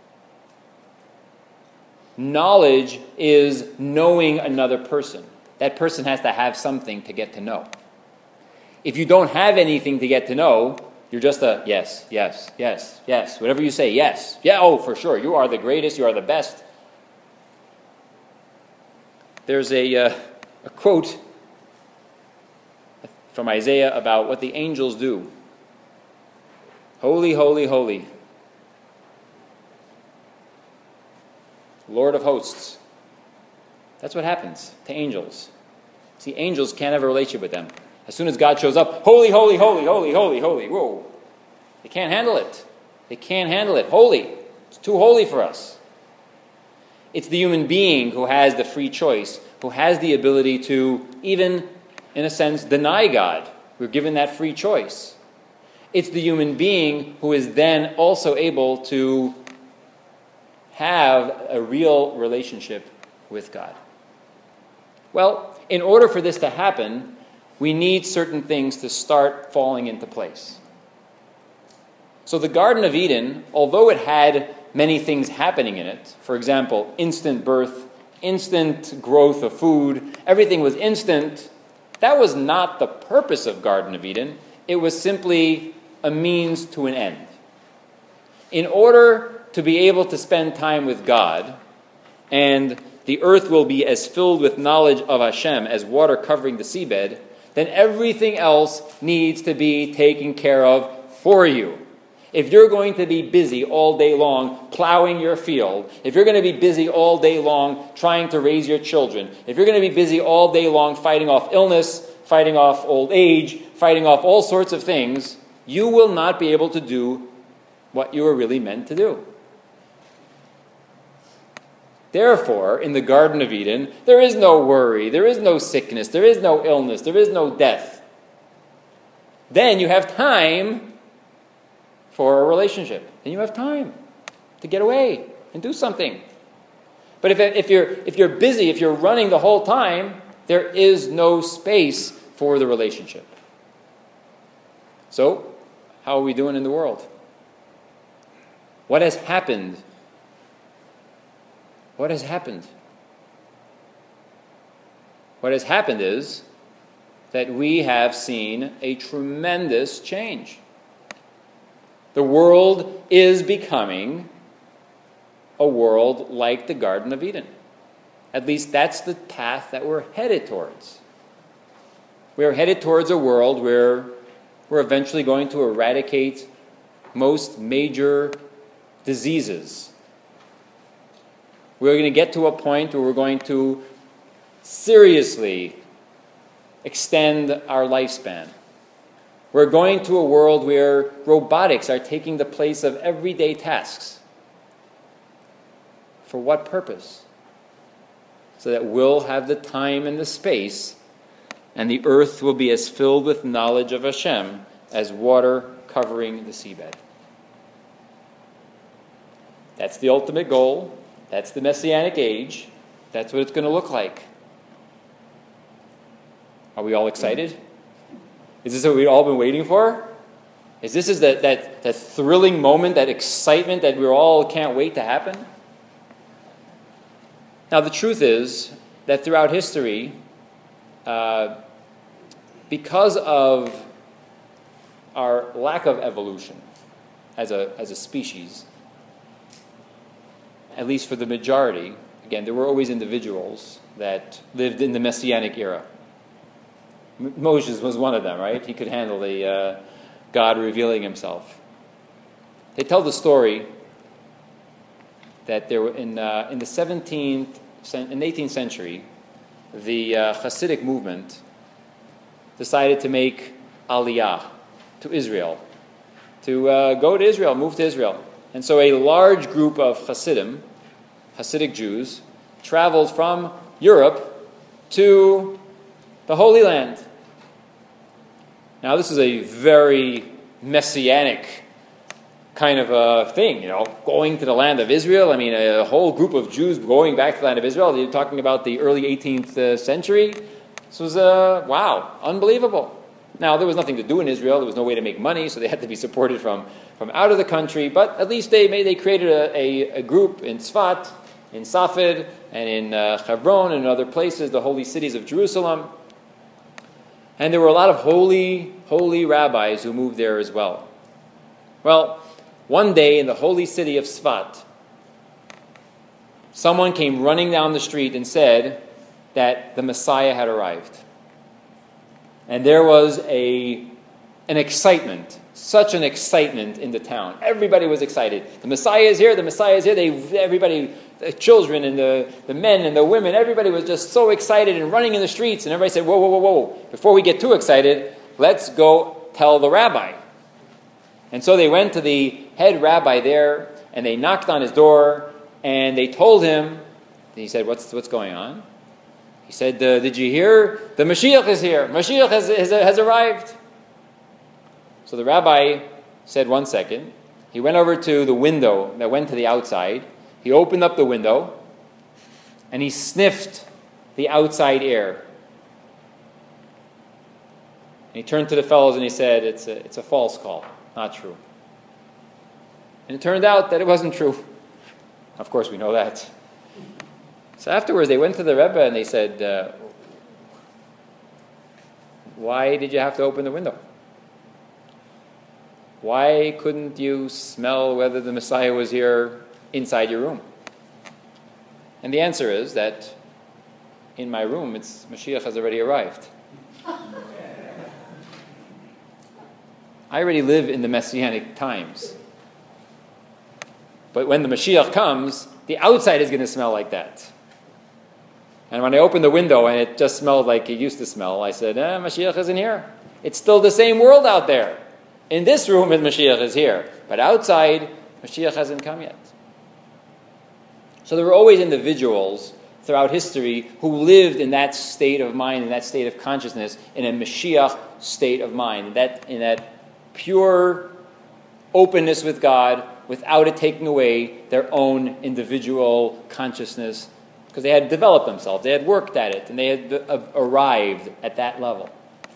Knowledge is knowing another person. That person has to have something to get to know. If you don't have anything to get to know, you're just a yes. Whatever you say, yes. Yeah, oh, for sure. You are the greatest. You are the best. There's a quote from Isaiah about what the angels do. Holy, holy, holy. Lord of hosts. That's what happens to angels. See, angels can't have a relationship with them. As soon as God shows up, holy, holy, holy, holy, holy, holy, whoa. They can't handle it. They can't handle it. Holy. It's too holy for us. It's the human being who has the free choice, who has the ability to even, in a sense, deny God. We're given that free choice. It's the human being who is then also able to have a real relationship with God. Well, in order for this to happen, we need certain things to start falling into place. So the Garden of Eden, although it had many things happening in it, for example, instant birth, instant growth of food, everything was instant, that was not the purpose of Garden of Eden. It was simply a means to an end. In order to be able to spend time with God, and the earth will be as filled with knowledge of Hashem as water covering the seabed, then everything else needs to be taken care of for you. If you're going to be busy all day long plowing your field, if you're going to be busy all day long trying to raise your children, if you're going to be busy all day long fighting off illness, fighting off old age, fighting off all sorts of things, you will not be able to do what you were really meant to do. Therefore, in the Garden of Eden, there is no worry, there is no sickness, there is no illness, there is no death. Then you have time for a relationship. Then you have time to get away and do something. But if you're busy, if you're running the whole time, there is no space for the relationship. So, how are we doing in the world? What has happened? What has happened? What has happened is that we have seen a tremendous change. The world is becoming a world like the Garden of Eden. At least that's the path that we're headed towards. We're headed towards a world where we're eventually going to eradicate most major diseases. We're going to get to a point where we're going to seriously extend our lifespan. We're going to a world where robotics are taking the place of everyday tasks. For what purpose? So that we'll have the time and the space, and the earth will be as filled with knowledge of Hashem as water covering the seabed. That's the ultimate goal. That's the Messianic age. That's what it's going to look like. Are we all excited? Is this what we've all been waiting for? Is this that thrilling moment, that excitement that we all can't wait to happen? Now, the truth is that throughout history, because of our lack of evolution as a species, at least for the majority, again, there were always individuals that lived in the Messianic era. Moses was one of them, right? He could handle the God revealing himself. They tell the story that there were in the 18th century, the Hasidic movement decided to make Aliyah to Israel, to go to Israel, move to Israel. And so a large group of Hasidic Jews, traveled from Europe to the Holy Land. Now, this is a very messianic kind of a thing, going to the land of Israel. I mean, a whole group of Jews going back to the land of Israel. You're talking about the early 18th century. This was, wow, unbelievable. Now, there was nothing to do in Israel. There was no way to make money, so they had to be supported from out of the country. But at least they created a group in Tzfat, in Safed, and in Hebron, and in other places, the holy cities of Jerusalem. And there were a lot of holy rabbis who moved there as well. Well, one day in the holy city of Tzfat, someone came running down the street and said that the Messiah had arrived. And there was an excitement, such an excitement in the town. Everybody was excited. The Messiah is here, the Messiah is here. Everybody, the children and the men and the women, everybody was just so excited and running in the streets. And everybody said, whoa, whoa, whoa, whoa. Before we get too excited, let's go tell the rabbi. And so they went to the head rabbi there, and they knocked on his door, and they told him, and he said, what's going on? He said, did you hear? The Mashiach is here. Mashiach has arrived. So the rabbi said, 1 second. He went over to the window that went to the outside. He opened up the window, and he sniffed the outside air. And he turned to the fellows and he said, it's a false call, not true. And it turned out that it wasn't true. Of course, we know that. So afterwards, they went to the Rebbe and they said, why did you have to open the window? Why couldn't you smell whether the Messiah was here inside your room? And the answer is that in my room, Mashiach has already arrived. I already live in the Messianic times. But when the Mashiach comes, the outside is going to smell like that. And when I opened the window and it just smelled like it used to smell, I said, Mashiach isn't here. It's still the same world out there. In this room, Mashiach is here. But outside, Mashiach hasn't come yet. So there were always individuals throughout history who lived in that state of mind, in that state of consciousness, in a Mashiach state of mind, in that pure openness with God, without it taking away their own individual consciousness, because they had developed themselves, they had worked at it, and they had arrived at that level.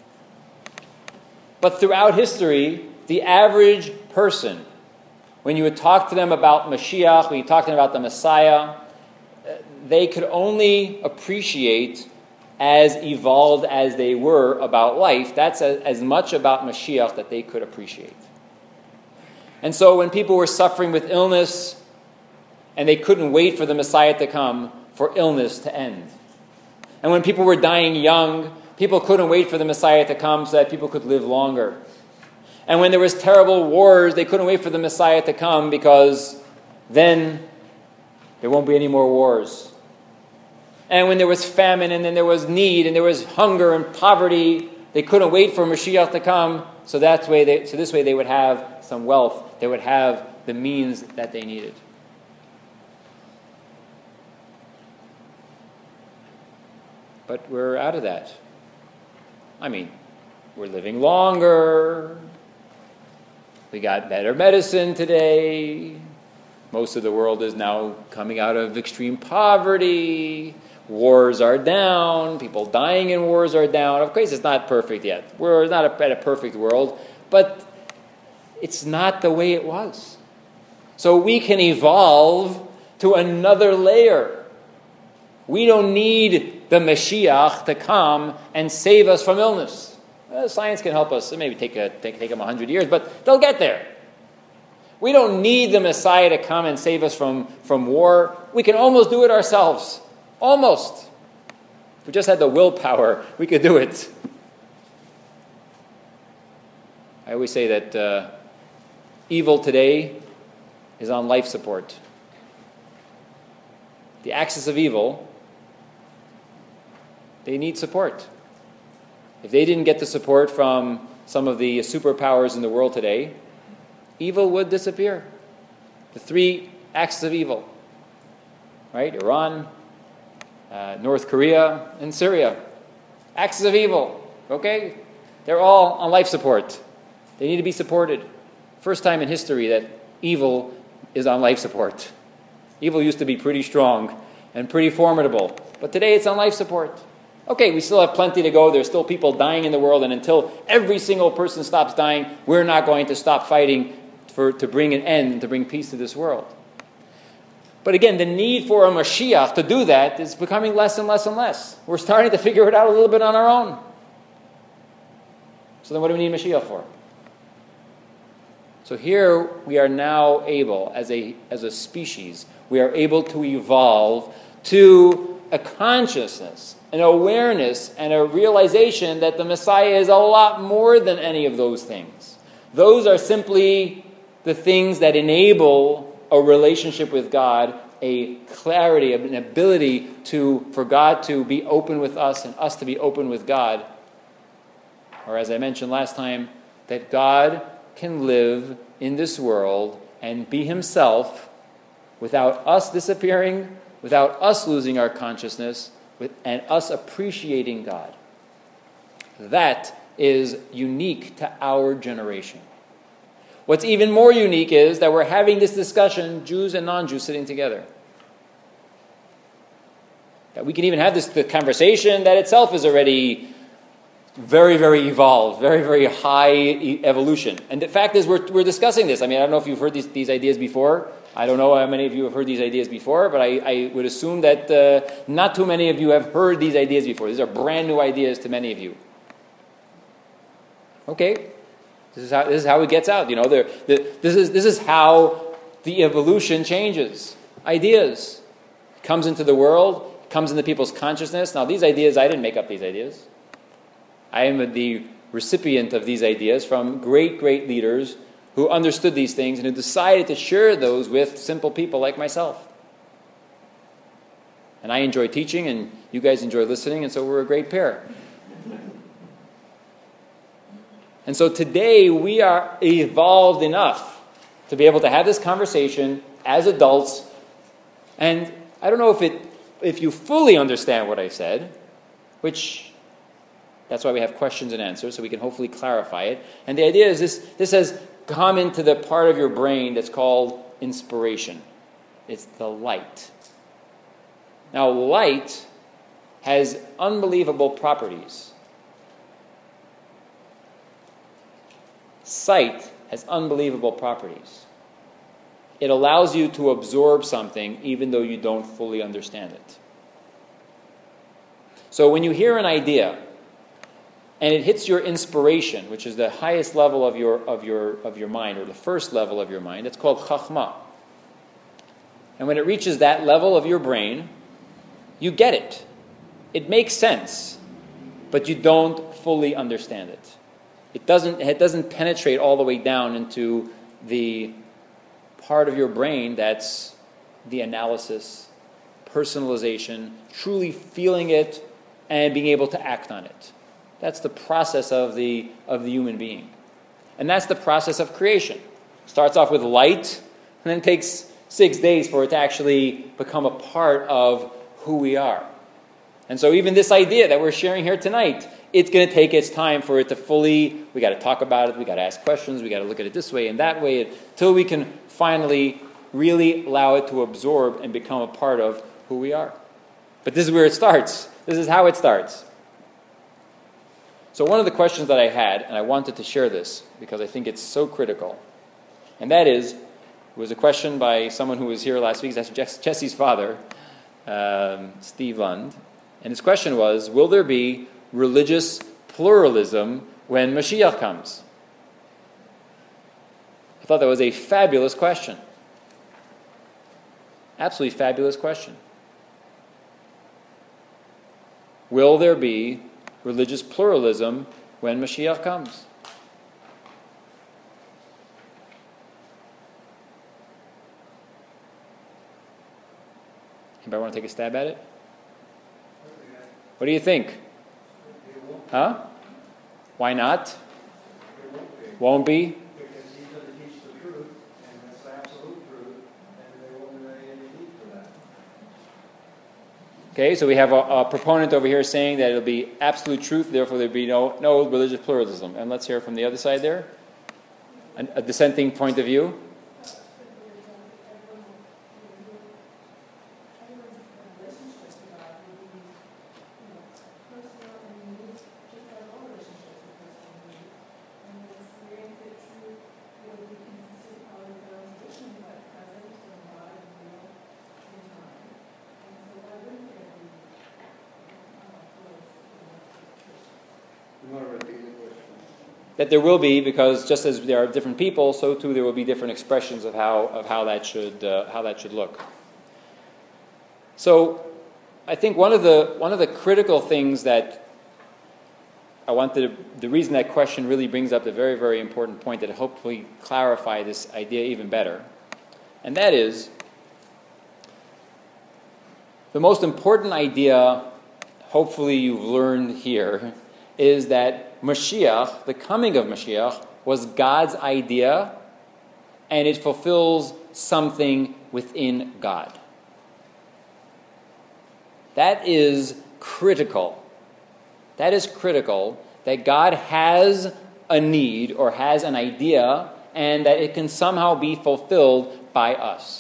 But throughout history, the average person, when you would talk to them about Mashiach, when you talk to them about the Messiah, they could only appreciate as evolved as they were about life. That's as much about Mashiach that they could appreciate. And so when people were suffering with illness and they couldn't wait for the Messiah to come, for illness to end. And when people were dying young, people couldn't wait for the Messiah to come so that people could live longer. And when there was terrible wars, they couldn't wait for the Messiah to come because then there won't be any more wars. And when there was famine and then there was need and there was hunger and poverty, they couldn't wait for Mashiach to come so this way they would have some wealth. They would have the means that they needed. But we're out of that. I mean, we're living longer. We got better medicine today. Most of the world is now coming out of extreme poverty. Wars are down. People dying in wars are down. Of course, it's not perfect yet. We're not at a perfect world. But it's not the way it was. So we can evolve to another layer. We don't need the Mashiach to come and save us from illness. Science can help us. It may take them 100 years, but they'll get there. We don't need the Messiah to come and save us from war. We can almost do it ourselves. Almost. If we just had the willpower, we could do it. I always say that evil today is on life support. The axis of evil, they need support. If they didn't get the support from some of the superpowers in the world today, evil would disappear. The three axes of evil, right? Iran, North Korea, and Syria. Axes of evil, okay? They're all on life support. They need to be supported. First time in history that evil is on life support. Evil used to be pretty strong and pretty formidable, but today it's on life support. Okay, we still have plenty to go. There's still people dying in the world, and until every single person stops dying, we're not going to stop fighting to bring an end, to bring peace to this world. But again, the need for a Mashiach to do that is becoming less and less and less. We're starting to figure it out a little bit on our own. So then what do we need Mashiach for? So here we are now able, as a species, we are able to evolve to a consciousness, an awareness, and a realization that the Messiah is a lot more than any of those things. Those are simply the things that enable a relationship with God, a clarity, an ability for God to be open with us and us to be open with God. Or as I mentioned last time, that God can live in this world and be himself without us disappearing, without us losing our consciousness, and us appreciating God. That is unique to our generation. What's even more unique is that we're having this discussion, Jews and non-Jews sitting together. That we can even have the conversation that itself is already very, very evolved, very, very high evolution. And the fact is, we're discussing this. I mean, I don't know if you've heard these ideas before. I don't know how many of you have heard these ideas before, but I would assume that not too many of you have heard these ideas before. These are brand new ideas to many of you. Okay, this is how it gets out. You know, this is how the evolution changes. Ideas comes into the world, comes into people's consciousness. Now, these ideas, I didn't make up these ideas. I am the recipient of these ideas from great, great leaders who understood these things and who decided to share those with simple people like myself. And I enjoy teaching, and you guys enjoy listening, and so we're a great pair. And so today we are evolved enough to be able to have this conversation as adults. And I don't know if you fully understand what I said, which that's why we have questions and answers, so we can hopefully clarify it. And the idea is this has come into the part of your brain that's called inspiration. It's the light. Now, light has unbelievable properties. Sight has unbelievable properties. It allows you to absorb something even though you don't fully understand it. So when you hear an idea and it hits your inspiration, which is the highest level of your mind, or the first level of your mind, it's called chachma. And when it reaches that level of your brain, you get it. It makes sense, but you don't fully understand it. It doesn't penetrate all the way down into the part of your brain that's the analysis, personalization, truly feeling it and being able to act on it. That's the process of the human being. And that's the process of creation. Starts off with light, and then takes 6 days for it to actually become a part of who we are. And so even this idea that we're sharing here tonight, it's going to take its time for it to fully, we got to talk about it, we got to ask questions, we got to look at it this way and that way, until we can finally really allow it to absorb and become a part of who we are. But this is where it starts. This is how it starts. So one of the questions that I had, and I wanted to share this because I think it's so critical, and that is, it was a question by someone who was here last week, that's Jesse's father, Steve Lund, and his question was, will there be religious pluralism when Mashiach comes? I thought that was a fabulous question. Absolutely fabulous question. Will there be religious pluralism when Mashiach comes? Anybody want to take a stab at it? What do you think? Huh? Why not? Won't be? Because he's going to teach the truth, and that's the absolute truth, and there won't be any need for that. Okay, so we have a proponent over here saying that it'll be absolute truth, therefore there'll be no religious pluralism. And let's hear from the other side there. A dissenting point of view. That there will be, because just as there are different people, so too there will be different expressions of how that should look. So, I think one of the critical things that the reason that question really brings up the very, very important point that hopefully clarify this idea even better, and that is the most important idea. Hopefully, you've learned here is that Mashiach, the coming of Mashiach, was God's idea, and it fulfills something within God. That is critical. That is critical, that God has a need or has an idea, and that it can somehow be fulfilled by us.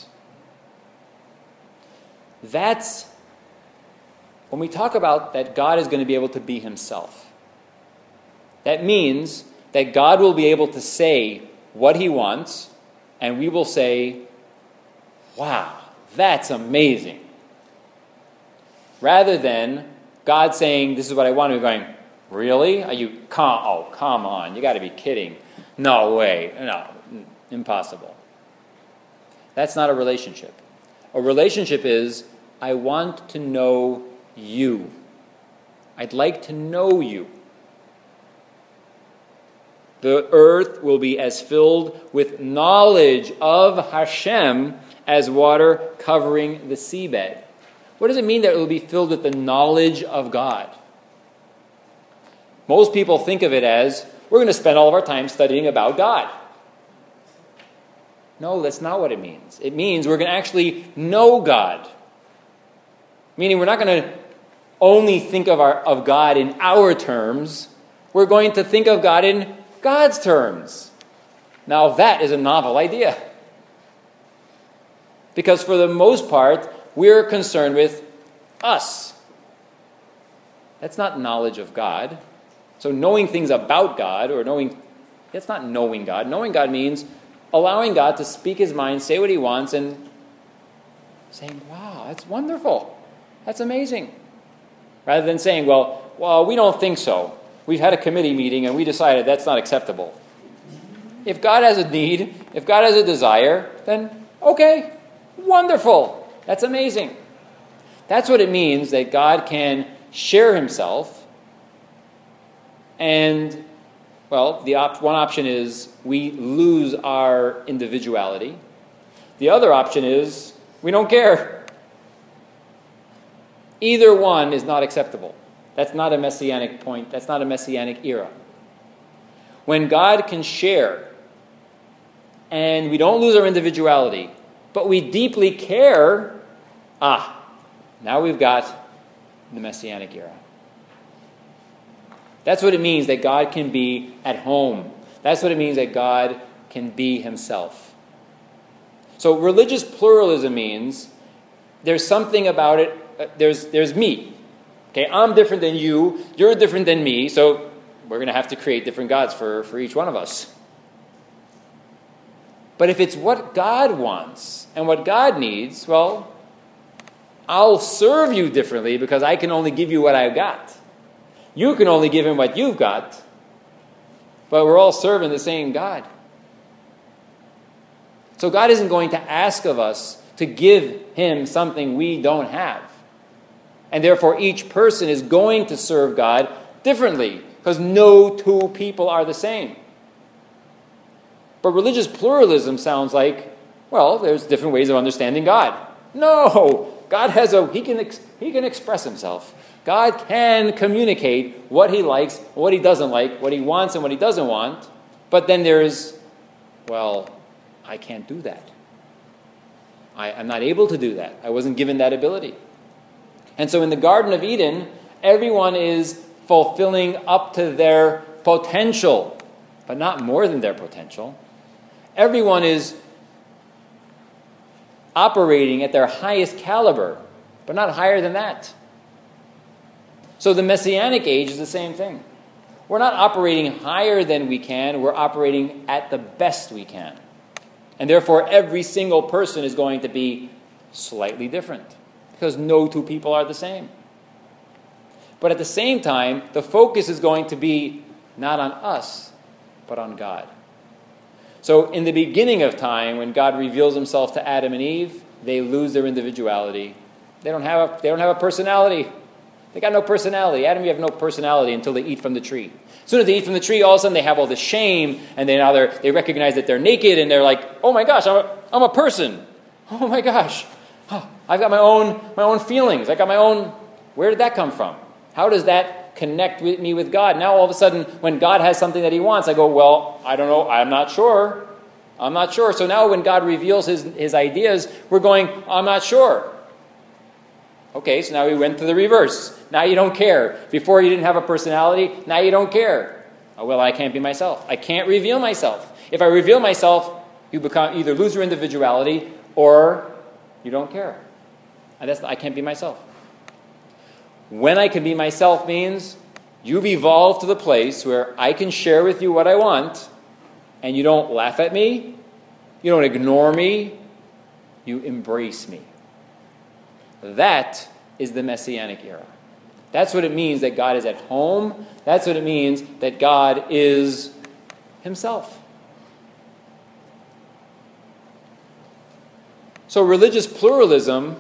That's when we talk about that God is going to be able to be himself. That means that God will be able to say what he wants, and we will say, wow, that's amazing. Rather than God saying, this is what I want, and we're going, really? Come on, you got to be kidding. No way, no, impossible. That's not a relationship. A relationship is, I want to know you. I'd like to know you. The earth will be as filled with knowledge of Hashem as water covering the seabed. What does it mean that it will be filled with the knowledge of God? Most people think of it as, we're going to spend all of our time studying about God. No, that's not what it means. It means we're going to actually know God. Meaning we're not going to only think of God in our terms. We're going to think of God in God's terms. Now that is a novel idea. Because for the most part, we're concerned with us. That's not knowledge of God. So knowing things about God, that's not knowing God. Knowing God means allowing God to speak his mind, say what he wants, and saying, wow, that's wonderful. That's amazing. Rather than saying, well, we don't think so. We've had a committee meeting and we decided that's not acceptable. If God has a need, if God has a desire, then okay, wonderful. That's amazing. That's what it means that God can share himself. And, well, one option is we lose our individuality. The other option is we don't care. Either one is not acceptable. That's not a messianic point. That's not a messianic era. When God can share and we don't lose our individuality, but we deeply care, now we've got the messianic era. That's what it means that God can be at home. That's what it means that God can be himself. So religious pluralism means there's something about it. There's me. Okay, I'm different than you. You're different than me. So we're going to have to create different gods for each one of us. But if it's what God wants and what God needs, well, I'll serve you differently because I can only give you what I've got. You can only give him what you've got. But we're all serving the same God. So God isn't going to ask of us to give him something we don't have. And therefore each person is going to serve God differently because no two people are the same. But religious pluralism sounds like, well, there's different ways of understanding God. No! God has he can express himself. God can communicate what he likes, what he doesn't like, what he wants and what he doesn't want. But then there's, I can't do that. I'm not able to do that. I wasn't given that ability. And so in the Garden of Eden, everyone is fulfilling up to their potential, but not more than their potential. Everyone is operating at their highest caliber, but not higher than that. So the Messianic age is the same thing. We're not operating higher than we can, we're operating at the best we can. And therefore every single person is going to be slightly different, because no two people are the same. But at the same time, the focus is going to be not on us, but on God. So in the beginning of time, when God reveals himself to Adam and Eve, they lose their individuality. They don't have a personality. They got no personality. Adam and Eve have no personality until they eat from the tree. As soon as they eat from the tree, all of a sudden they have all this shame, and then now they recognize that they're naked, and they're like, oh my gosh, I'm a person. Oh my gosh. I've got my own feelings. I got my own. Where did that come from? How does that connect with me with God? Now all of a sudden, when God has something that he wants, I go, well, I don't know. I'm not sure. So now when God reveals his ideas, we're going, I'm not sure. Okay, so now we went to the reverse. Now you don't care. Before you didn't have a personality, now you don't care. Oh, well, I can't be myself. I can't reveal myself. If I reveal myself, you either lose your individuality or you don't care. And I can't be myself. When I can be myself means you've evolved to the place where I can share with you what I want, and you don't laugh at me, you don't ignore me, you embrace me. That is the Messianic era. That's what it means that God is at home. That's what it means that God is himself. So religious pluralism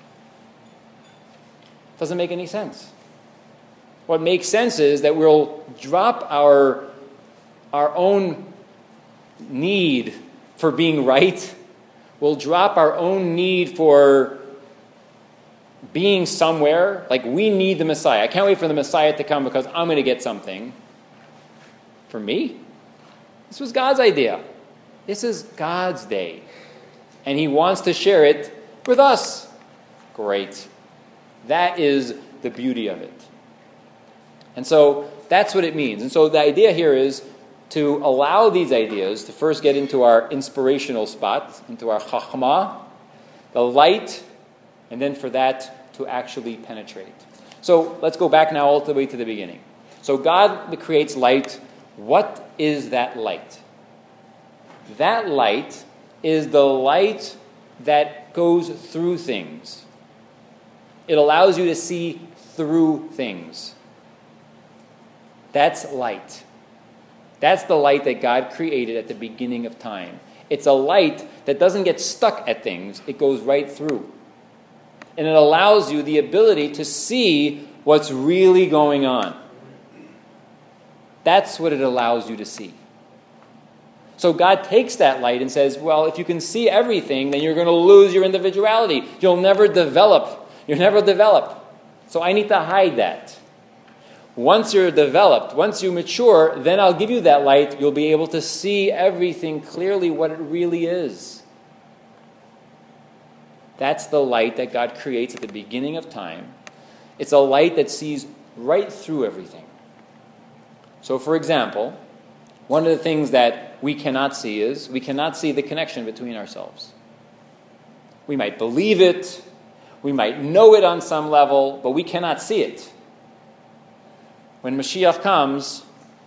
doesn't make any sense. What makes sense is that we'll drop our our own need for being right. We'll drop our own need for being somewhere. Like, we need the Messiah. I can't wait for the Messiah to come because I'm going to get something. For me? This was God's idea. This is God's day. And he wants to share it with us. Great. That is the beauty of it. And so that's what it means. And so the idea here is to allow these ideas to first get into our inspirational spot, into our chachma, the light, and then for that to actually penetrate. So let's go back now all the way to the beginning. So God creates light. What is that light? That light is the light that goes through things. It allows you to see through things. That's light. That's the light that God created at the beginning of time. It's a light that doesn't get stuck at things. It goes right through. And it allows you the ability to see what's really going on. That's what it allows you to see. So God takes that light and says, well, if you can see everything, then you're going to lose your individuality. You'll never develop. You'll never develop. So I need to hide that. Once you're developed, once you mature, then I'll give you that light. You'll be able to see everything clearly what it really is. That's the light that God creates at the beginning of time. It's a light that sees right through everything. So, for example, one of the things that we cannot see is we cannot see the connection between ourselves. We might believe it, we might know it on some level, but we cannot see it. When Mashiach comes,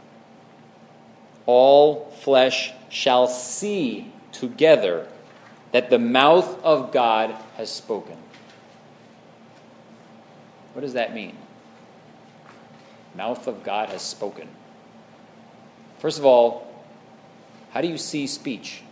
all flesh shall see together that the mouth of God has spoken. What does that mean? Mouth of God has spoken. First of all, how do you see speech?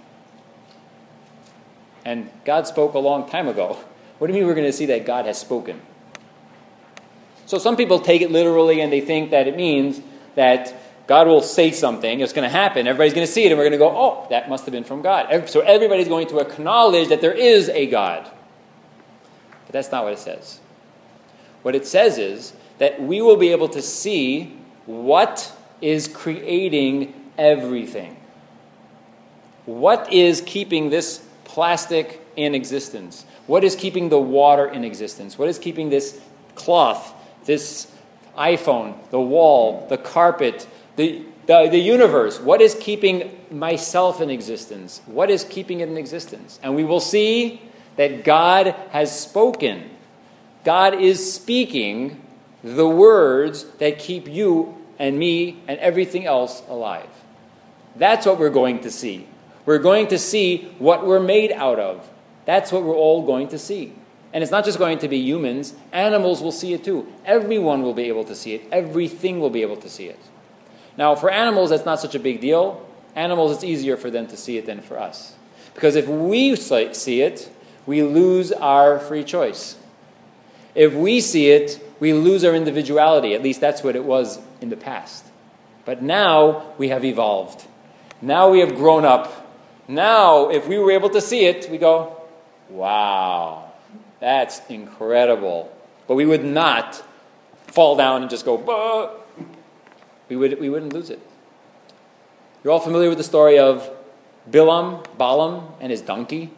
And God spoke a long time ago. What do you mean we're going to see that God has spoken? So some people take it literally and they think that it means that God will say something, it's going to happen, everybody's going to see it, and we're going to go, oh, that must have been from God. So everybody's going to acknowledge that there is a God. But that's not what it says. What it says is that we will be able to see what is creating everything. What is keeping this plastic in existence? What is keeping the water in existence? What is keeping this cloth, this iPhone, the wall, the carpet, the universe? What is keeping myself in existence? What is keeping it in existence? And we will see that God has spoken. God is speaking the words that keep you and me and everything else alive. That's what we're going to see. We're going to see what we're made out of. That's what we're all going to see. And it's not just going to be humans. Animals will see it too. Everyone will be able to see it. Everything will be able to see it. Now, for animals, that's not such a big deal. Animals, it's easier for them to see it than for us. Because if we see it, we lose our free choice. If we see it, we lose our individuality. At least that's what it was in the past. But now we have evolved. Now we have grown up. Now, if we were able to see it, we go, wow, that's incredible. But we would not fall down and just go, bah. We wouldn't lose it. You're all familiar with the story of Balaam, and his donkey?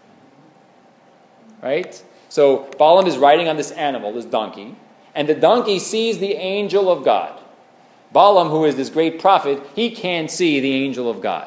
Right? So Balaam is riding on this animal, this donkey, and the donkey sees the angel of God. Balaam, who is this great prophet, he can see the angel of God.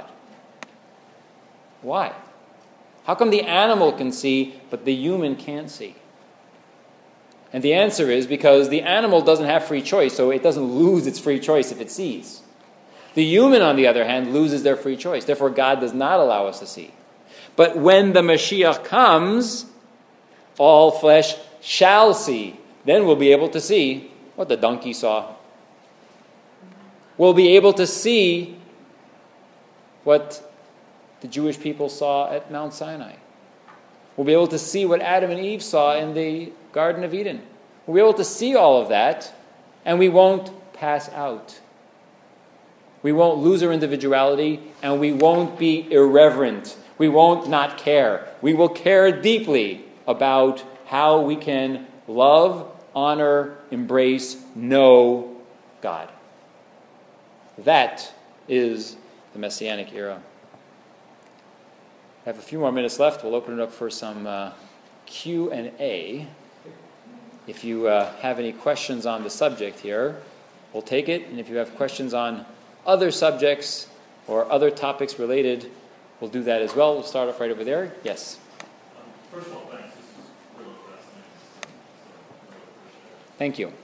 Why? How come the animal can see, but the human can't see? And the answer is because the animal doesn't have free choice, so it doesn't lose its free choice if it sees. The human, on the other hand, loses their free choice. Therefore, God does not allow us to see. But when the Mashiach comes, all flesh shall see. Then we'll be able to see what the donkey saw. We'll be able to see what the Jewish people saw at Mount Sinai. We'll be able to see what Adam and Eve saw in the Garden of Eden. We'll be able to see all of that, and we won't pass out. we won't lose our individuality, and we won't be irreverent. We won't not care. We will care deeply about how we can love, honor, embrace, know God. That is the Messianic era. I have a few more minutes left. We'll open it up for some Q&A. If you have any questions on the subject here, we'll take it. And if you have questions on other subjects or other topics related, we'll do that as well. We'll start off right over there. Yes? First of all, thanks. This is really fascinating. So, really appreciate it. Thank you.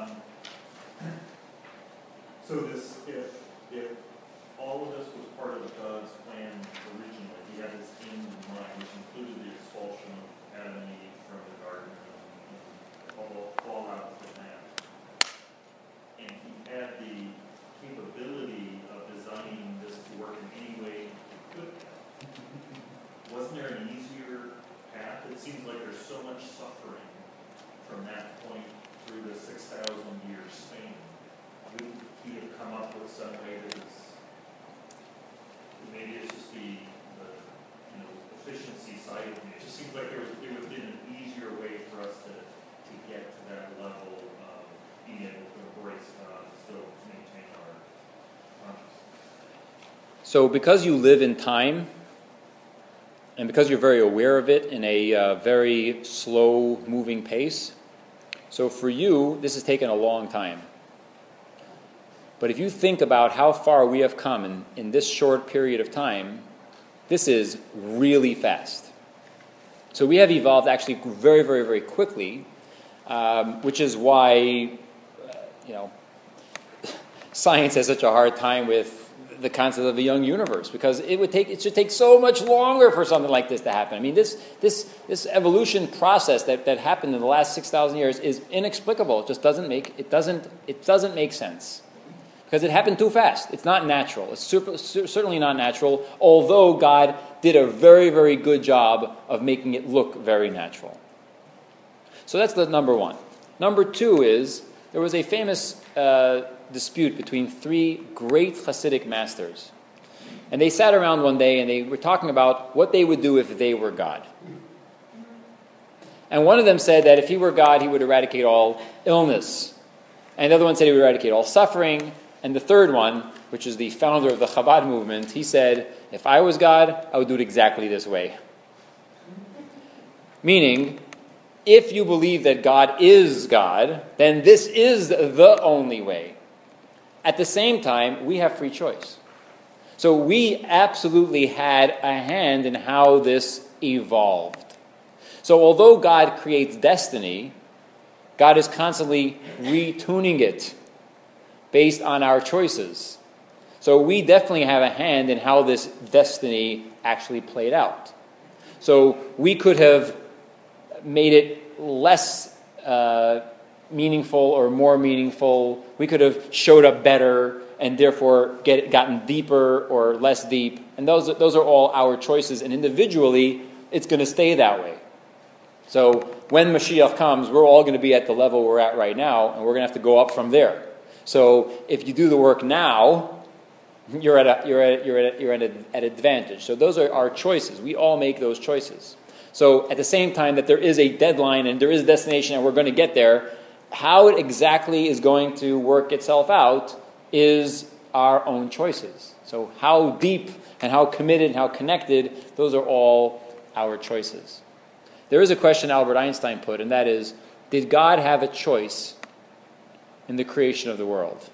So this, if all of this was part of God's plan originally, he had this end in mind, which included the expulsion of Adam and Eve from the garden and all fallout from that. And he had the capability of designing this to work in any way he could have. Wasn't there an easier path? It seems like there's so much suffering from that point through the 6,000 year span. Would he have come up with some way that is, maybe it's just the efficiency side of me. It just seems like there would have been an easier way for us to get to that level of being able to embrace God and still maintain our consciousness. So because you live in time, and because you're very aware of it in a very slow-moving pace, so for you, this has taken a long time. But if you think about how far we have come in this short period of time, this is really fast. So we have evolved actually very, very, very quickly, which is why, science has such a hard time with the concept of a young universe, because it should take so much longer for something like this to happen. I mean, this evolution process that happened in the last 6,000 years is inexplicable. It just doesn't make sense. Because it happened too fast. It's not natural. It's certainly not natural, although God did a very, very good job of making it look very natural. So that's the number one. Number two is, there was a famous dispute between three great Hasidic masters. And they sat around one day and they were talking about what they would do if they were God. And one of them said that if he were God, he would eradicate all illness. And the other one said he would eradicate all suffering. And the third one, which is the founder of the Chabad movement, he said, if I was God, I would do it exactly this way. Meaning, if you believe that God is God, then this is the only way. At the same time, we have free choice. So we absolutely had a hand in how this evolved. So although God creates destiny, God is constantly retuning it based on our choices. So we definitely have a hand in how this destiny actually played out. So we could have made it less meaningful or more meaningful. We could have showed up better and therefore gotten deeper or less deep. And those are all our choices. And individually, it's going to stay that way. So when Mashiach comes, we're all going to be at the level we're at right now, and we're going to have to go up from there. So if you do the work now, you're at an advantage. So those are our choices. We all make those choices. So at the same time that there is a deadline and there is a destination and we're going to get there, how it exactly is going to work itself out is our own choices. So how deep and how committed and how connected, those are all our choices. There is a question Albert Einstein put, and that is, did God have a choice in the creation of the world?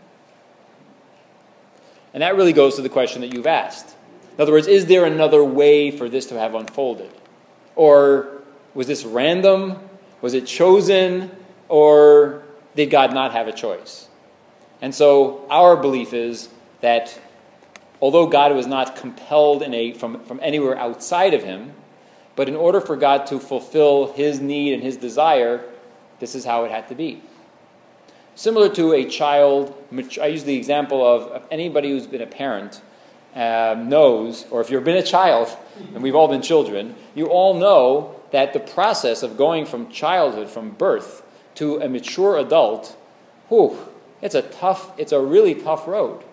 And that really goes to the question that you've asked. In other words, is there another way for this to have unfolded? Or was this random? Was it chosen? Or did God not have a choice? And so our belief is that although God was not compelled from anywhere outside of him, but in order for God to fulfill his need and his desire, this is how it had to be. Similar to a child, I use the example of anybody who's been a parent knows, or if you've been a child, and we've all been children, you all know that the process of going from childhood, from birth, to a mature adult, it's a really tough road.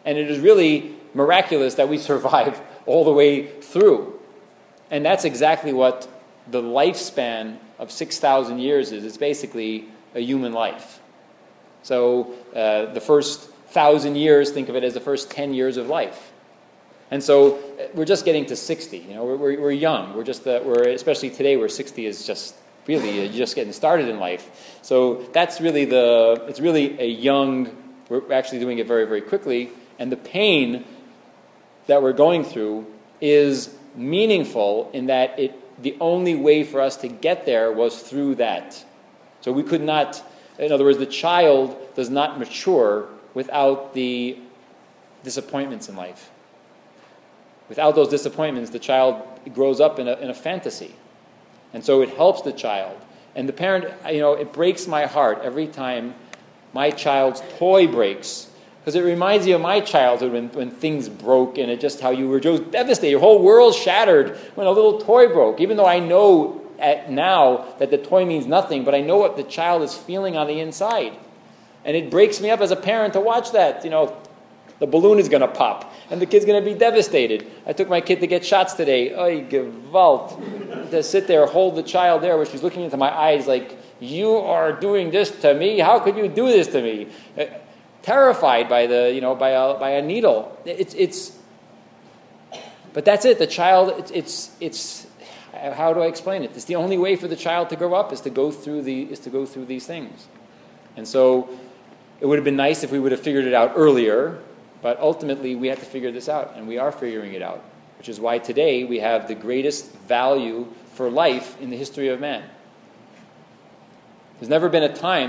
And it is really miraculous that we survive all the way through. And that's exactly what the lifespan of 6,000 years is. It's basically a human life. So the first 1,000 years, think of it as the first 10 years of life. And so we're just getting to 60. You know, we're young. We're especially today, where 60 is just really just getting started in life. So that's really it's really a young. We're actually doing it very, very quickly, and the pain that we're going through is meaningful in that the only way for us to get there was through that. So we could not. In other words, the child does not mature without the disappointments in life. Without those disappointments, the child grows up in a fantasy. And so it helps the child. And the parent, it breaks my heart every time my child's toy breaks. Because it reminds you of my childhood when things broke, and it just how you were just devastated. Your whole world shattered when a little toy broke. Even though I know now that the toy means nothing, but I know what the child is feeling on the inside. And it breaks me up as a parent to watch that. The balloon is going to pop, and the kid's going to be devastated. I took my kid to get shots today. Oy, gewalt. To sit there, hold the child there, where she's looking into my eyes like, you are doing this to me? How could you do this to me? Terrified by by a needle. But that's it. The child, it's how do I explain it? It's the only way for the child to grow up is to go through these things. And so it would have been nice if we would have figured it out earlier, but ultimately we have to figure this out, and we are figuring it out, which is why today we have the greatest value for life in the history of man. There's never been a time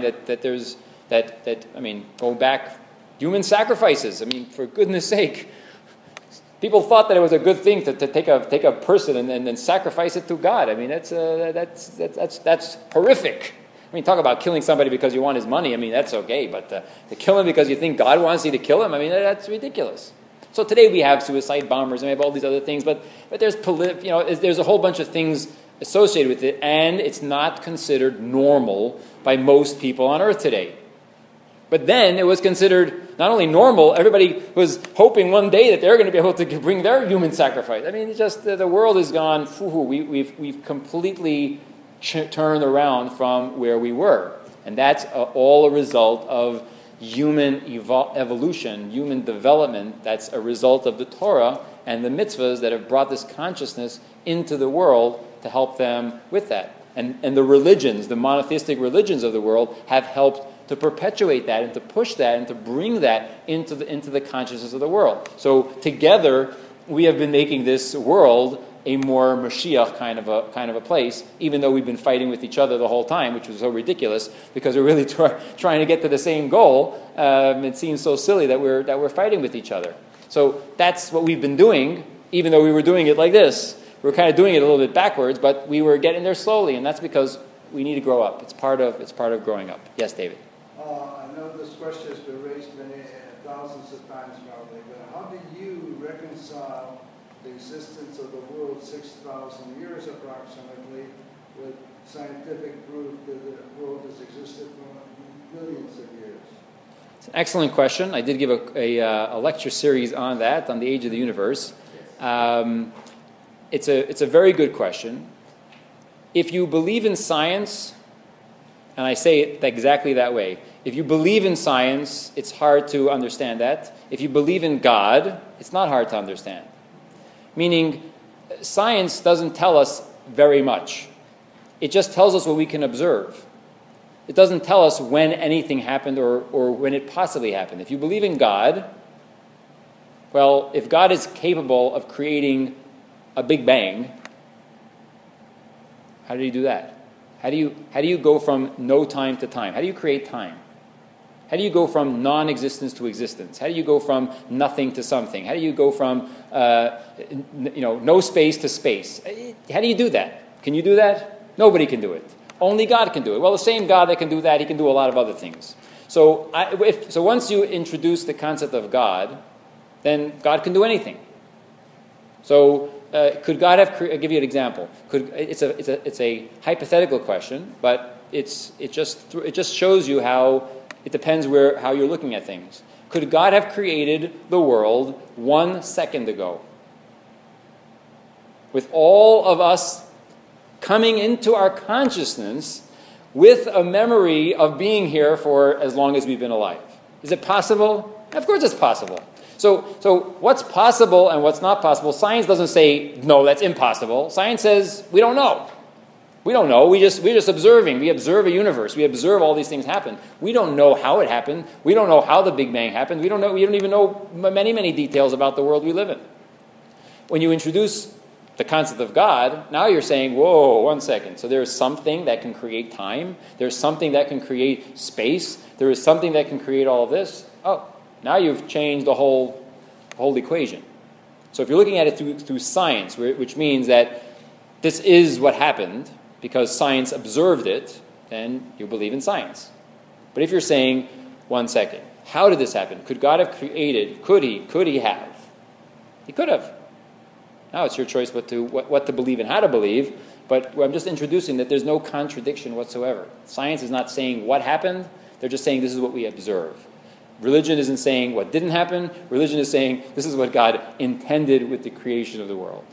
going back, human sacrifices. For goodness sake, people thought that it was a good thing to take a person and then sacrifice it to God. That's horrific. Talk about killing somebody because you want his money. that's okay, but to kill him because you think God wants you to kill him, that's ridiculous. So today we have suicide bombers and we have all these other things, but there's there's a whole bunch of things associated with it, and it's not considered normal by most people on earth today. But then it was considered not only normal, everybody was hoping one day that they're going to be able to bring their human sacrifice. It's just the world has gone, we've completely turned around from where we were. And that's all a result of human evolution, human development. That's a result of the Torah and the mitzvahs that have brought this consciousness into the world to help them with that. And the religions, the monotheistic religions of the world, have helped to perpetuate that and to push that and to bring that into the consciousness of the world. So together, we have been making this world a more Mashiach kind of a place, even though we've been fighting with each other the whole time, which was so ridiculous because we're really trying to get to the same goal. It seems so silly that we're fighting with each other. So that's what we've been doing, even though we were doing it like this. We're kind of doing it a little bit backwards, but we were getting there slowly, and that's because we need to grow up. It's part of growing up. Yes, David. I know this question has been raised thousands of times probably, but how do you reconcile the existence of the world 6,000 years approximately with scientific proof that the world has existed for millions of years? It's an excellent question. I did give a lecture series on that, on the age of the universe. It's a very good question. If you believe in science, and I say it exactly that way, if you believe in science, it's hard to understand that. If you believe in God, it's not hard to understand. Meaning, science doesn't tell us very much. It just tells us what we can observe. It doesn't tell us when anything happened or when it possibly happened. If you believe in God, well, if God is capable of creating a Big Bang, how did he do that? How do you go from no time to time? How do you create time? How do you go from non-existence to existence? How do you go from nothing to something? How do you go from no space to space? How do you do that? Can you do that? Nobody can do it. Only God can do it. Well, the same God that can do that, he can do a lot of other things. So once you introduce the concept of God, then God can do anything. So could God have? I'll give you an example. It's a hypothetical question, but it just shows you how it depends how you're looking at things. Could God have created the world 1 second ago? With all of us coming into our consciousness with a memory of being here for as long as we've been alive. Is it possible? Of course it's possible. So what's possible and what's not possible? Science doesn't say, no, that's impossible. Science says, we don't know. We don't know. We're just observing. We observe a universe. We observe all these things happen. We don't know how it happened. We don't know how the Big Bang happened. We don't even know many, many details about the world we live in. When you introduce the concept of God, now you're saying, whoa, 1 second. So there's something that can create time. There's something that can create space. There is something that can create all of this. Oh, now you've changed the whole equation. So if you're looking at it through science, which means that this is what happened because science observed it, then you believe in science. But if you're saying, 1 second, how did this happen? Could God have created? Could he have? He could have. Now it's your choice what to believe and how to believe, but I'm just introducing that there's no contradiction whatsoever. Science is not saying what happened, they're just saying this is what we observe. Religion isn't saying what didn't happen, religion is saying this is what God intended with the creation of the world.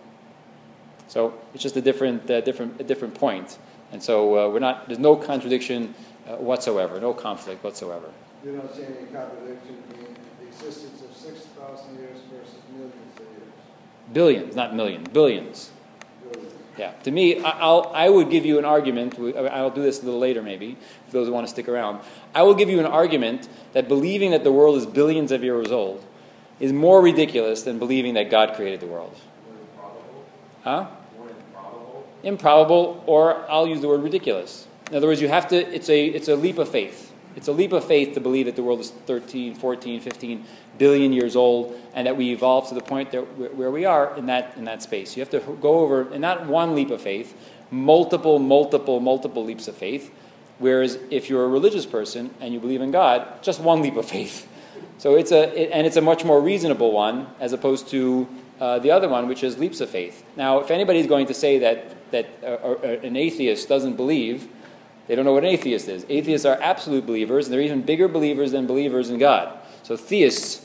So it's just a different point. And so there's no contradiction whatsoever, no conflict whatsoever. You don't see any contradiction between the existence of 6,000 years versus millions of years. Billions, not millions, billions. Billions. Yeah. To me, I would give you an argument. I'll do this a little later, maybe, for those who want to stick around. I will give you an argument that believing that the world is billions of years old is more ridiculous than believing that God created the world. More improbable? Huh? More improbable? Improbable, or I'll use the word ridiculous. In other words, you have to. It's a leap of faith. It's a leap of faith to believe that the world is 13, 14, 15 billion years old, and that we evolved to the point where we are in that space. You have to go over, and not one leap of faith, multiple leaps of faith. Whereas if you're a religious person and you believe in God, just one leap of faith. So it's a much more reasonable one as opposed to the other one, which is leaps of faith. Now, if anybody's going to say that an atheist doesn't believe, they don't know what an atheist is. Atheists are absolute believers, and they're even bigger believers than believers in God. So theists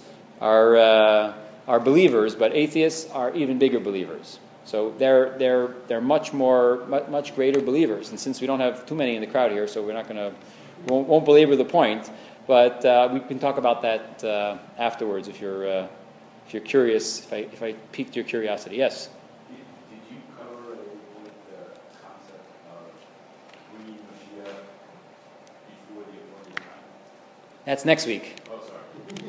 are believers, but atheists are even bigger believers. So they're much greater believers. And since we don't have too many in the crowd here, so won't belabor the point. But we can talk about that afterwards if you're curious. If I piqued your curiosity, yes. Did you cover with the concept of bringing Mashiach before the appointed time? That's next week. Oh, sorry.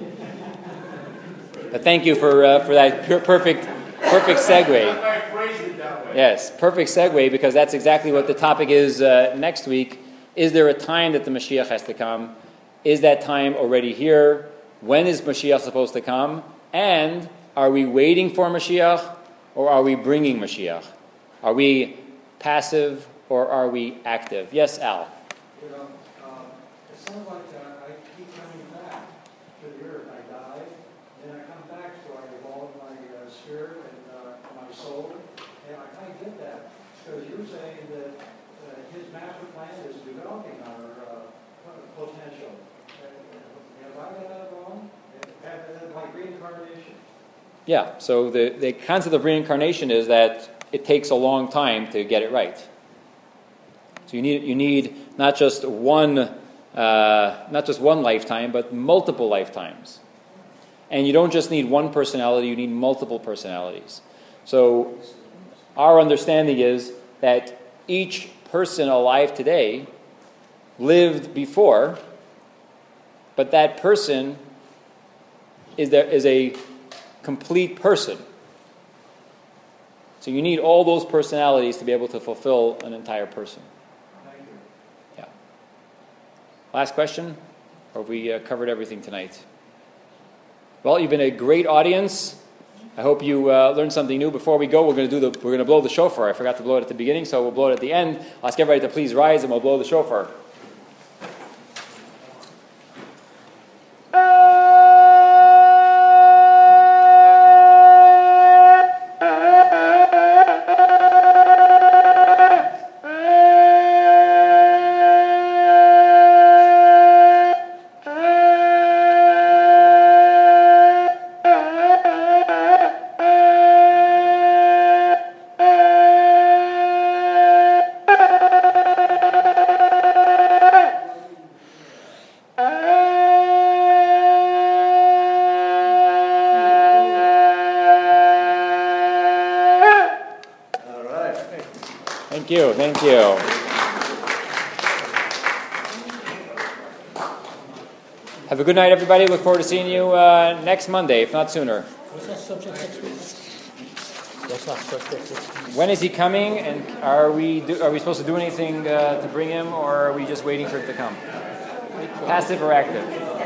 But thank you for that perfect segue. I phrased it that way. Yes, perfect segue, because that's exactly what the topic is next week. Is there a time that the Mashiach has to come? Is that time already here? When is Mashiach supposed to come? And are we waiting for Mashiach, or are we bringing Mashiach? Are we passive, or are we active? Yes, Al. You know, it sounds like I keep coming back to the earth. I die, then I come back, so I evolve my spirit and my soul, and I kind of get that because you're saying that his master plan is developing our potential. Have I got that wrong? Like reincarnation. Yeah, so the concept of reincarnation is that it takes a long time to get it right. So you need not just one lifetime, but multiple lifetimes. And you don't just need one personality, you need multiple personalities. So our understanding is that each person alive today lived before, but that person is a complete person. So you need all those personalities to be able to fulfill an entire person. Thank you. Yeah. Last question? Or have we covered everything tonight? Well, you've been a great audience. I hope you learned something new. Before we go, we're going to blow the shofar. I forgot to blow it at the beginning, so we'll blow it at the end. I'll ask everybody to please rise, and we'll blow the shofar. Thank you. Thank you. Have a good night, everybody. Look forward to seeing you next Monday, if not sooner. What's that subject next week? What's our subject next week? When is he coming, and are we supposed to do anything to bring him, or are we just waiting for it to come? Passive or active?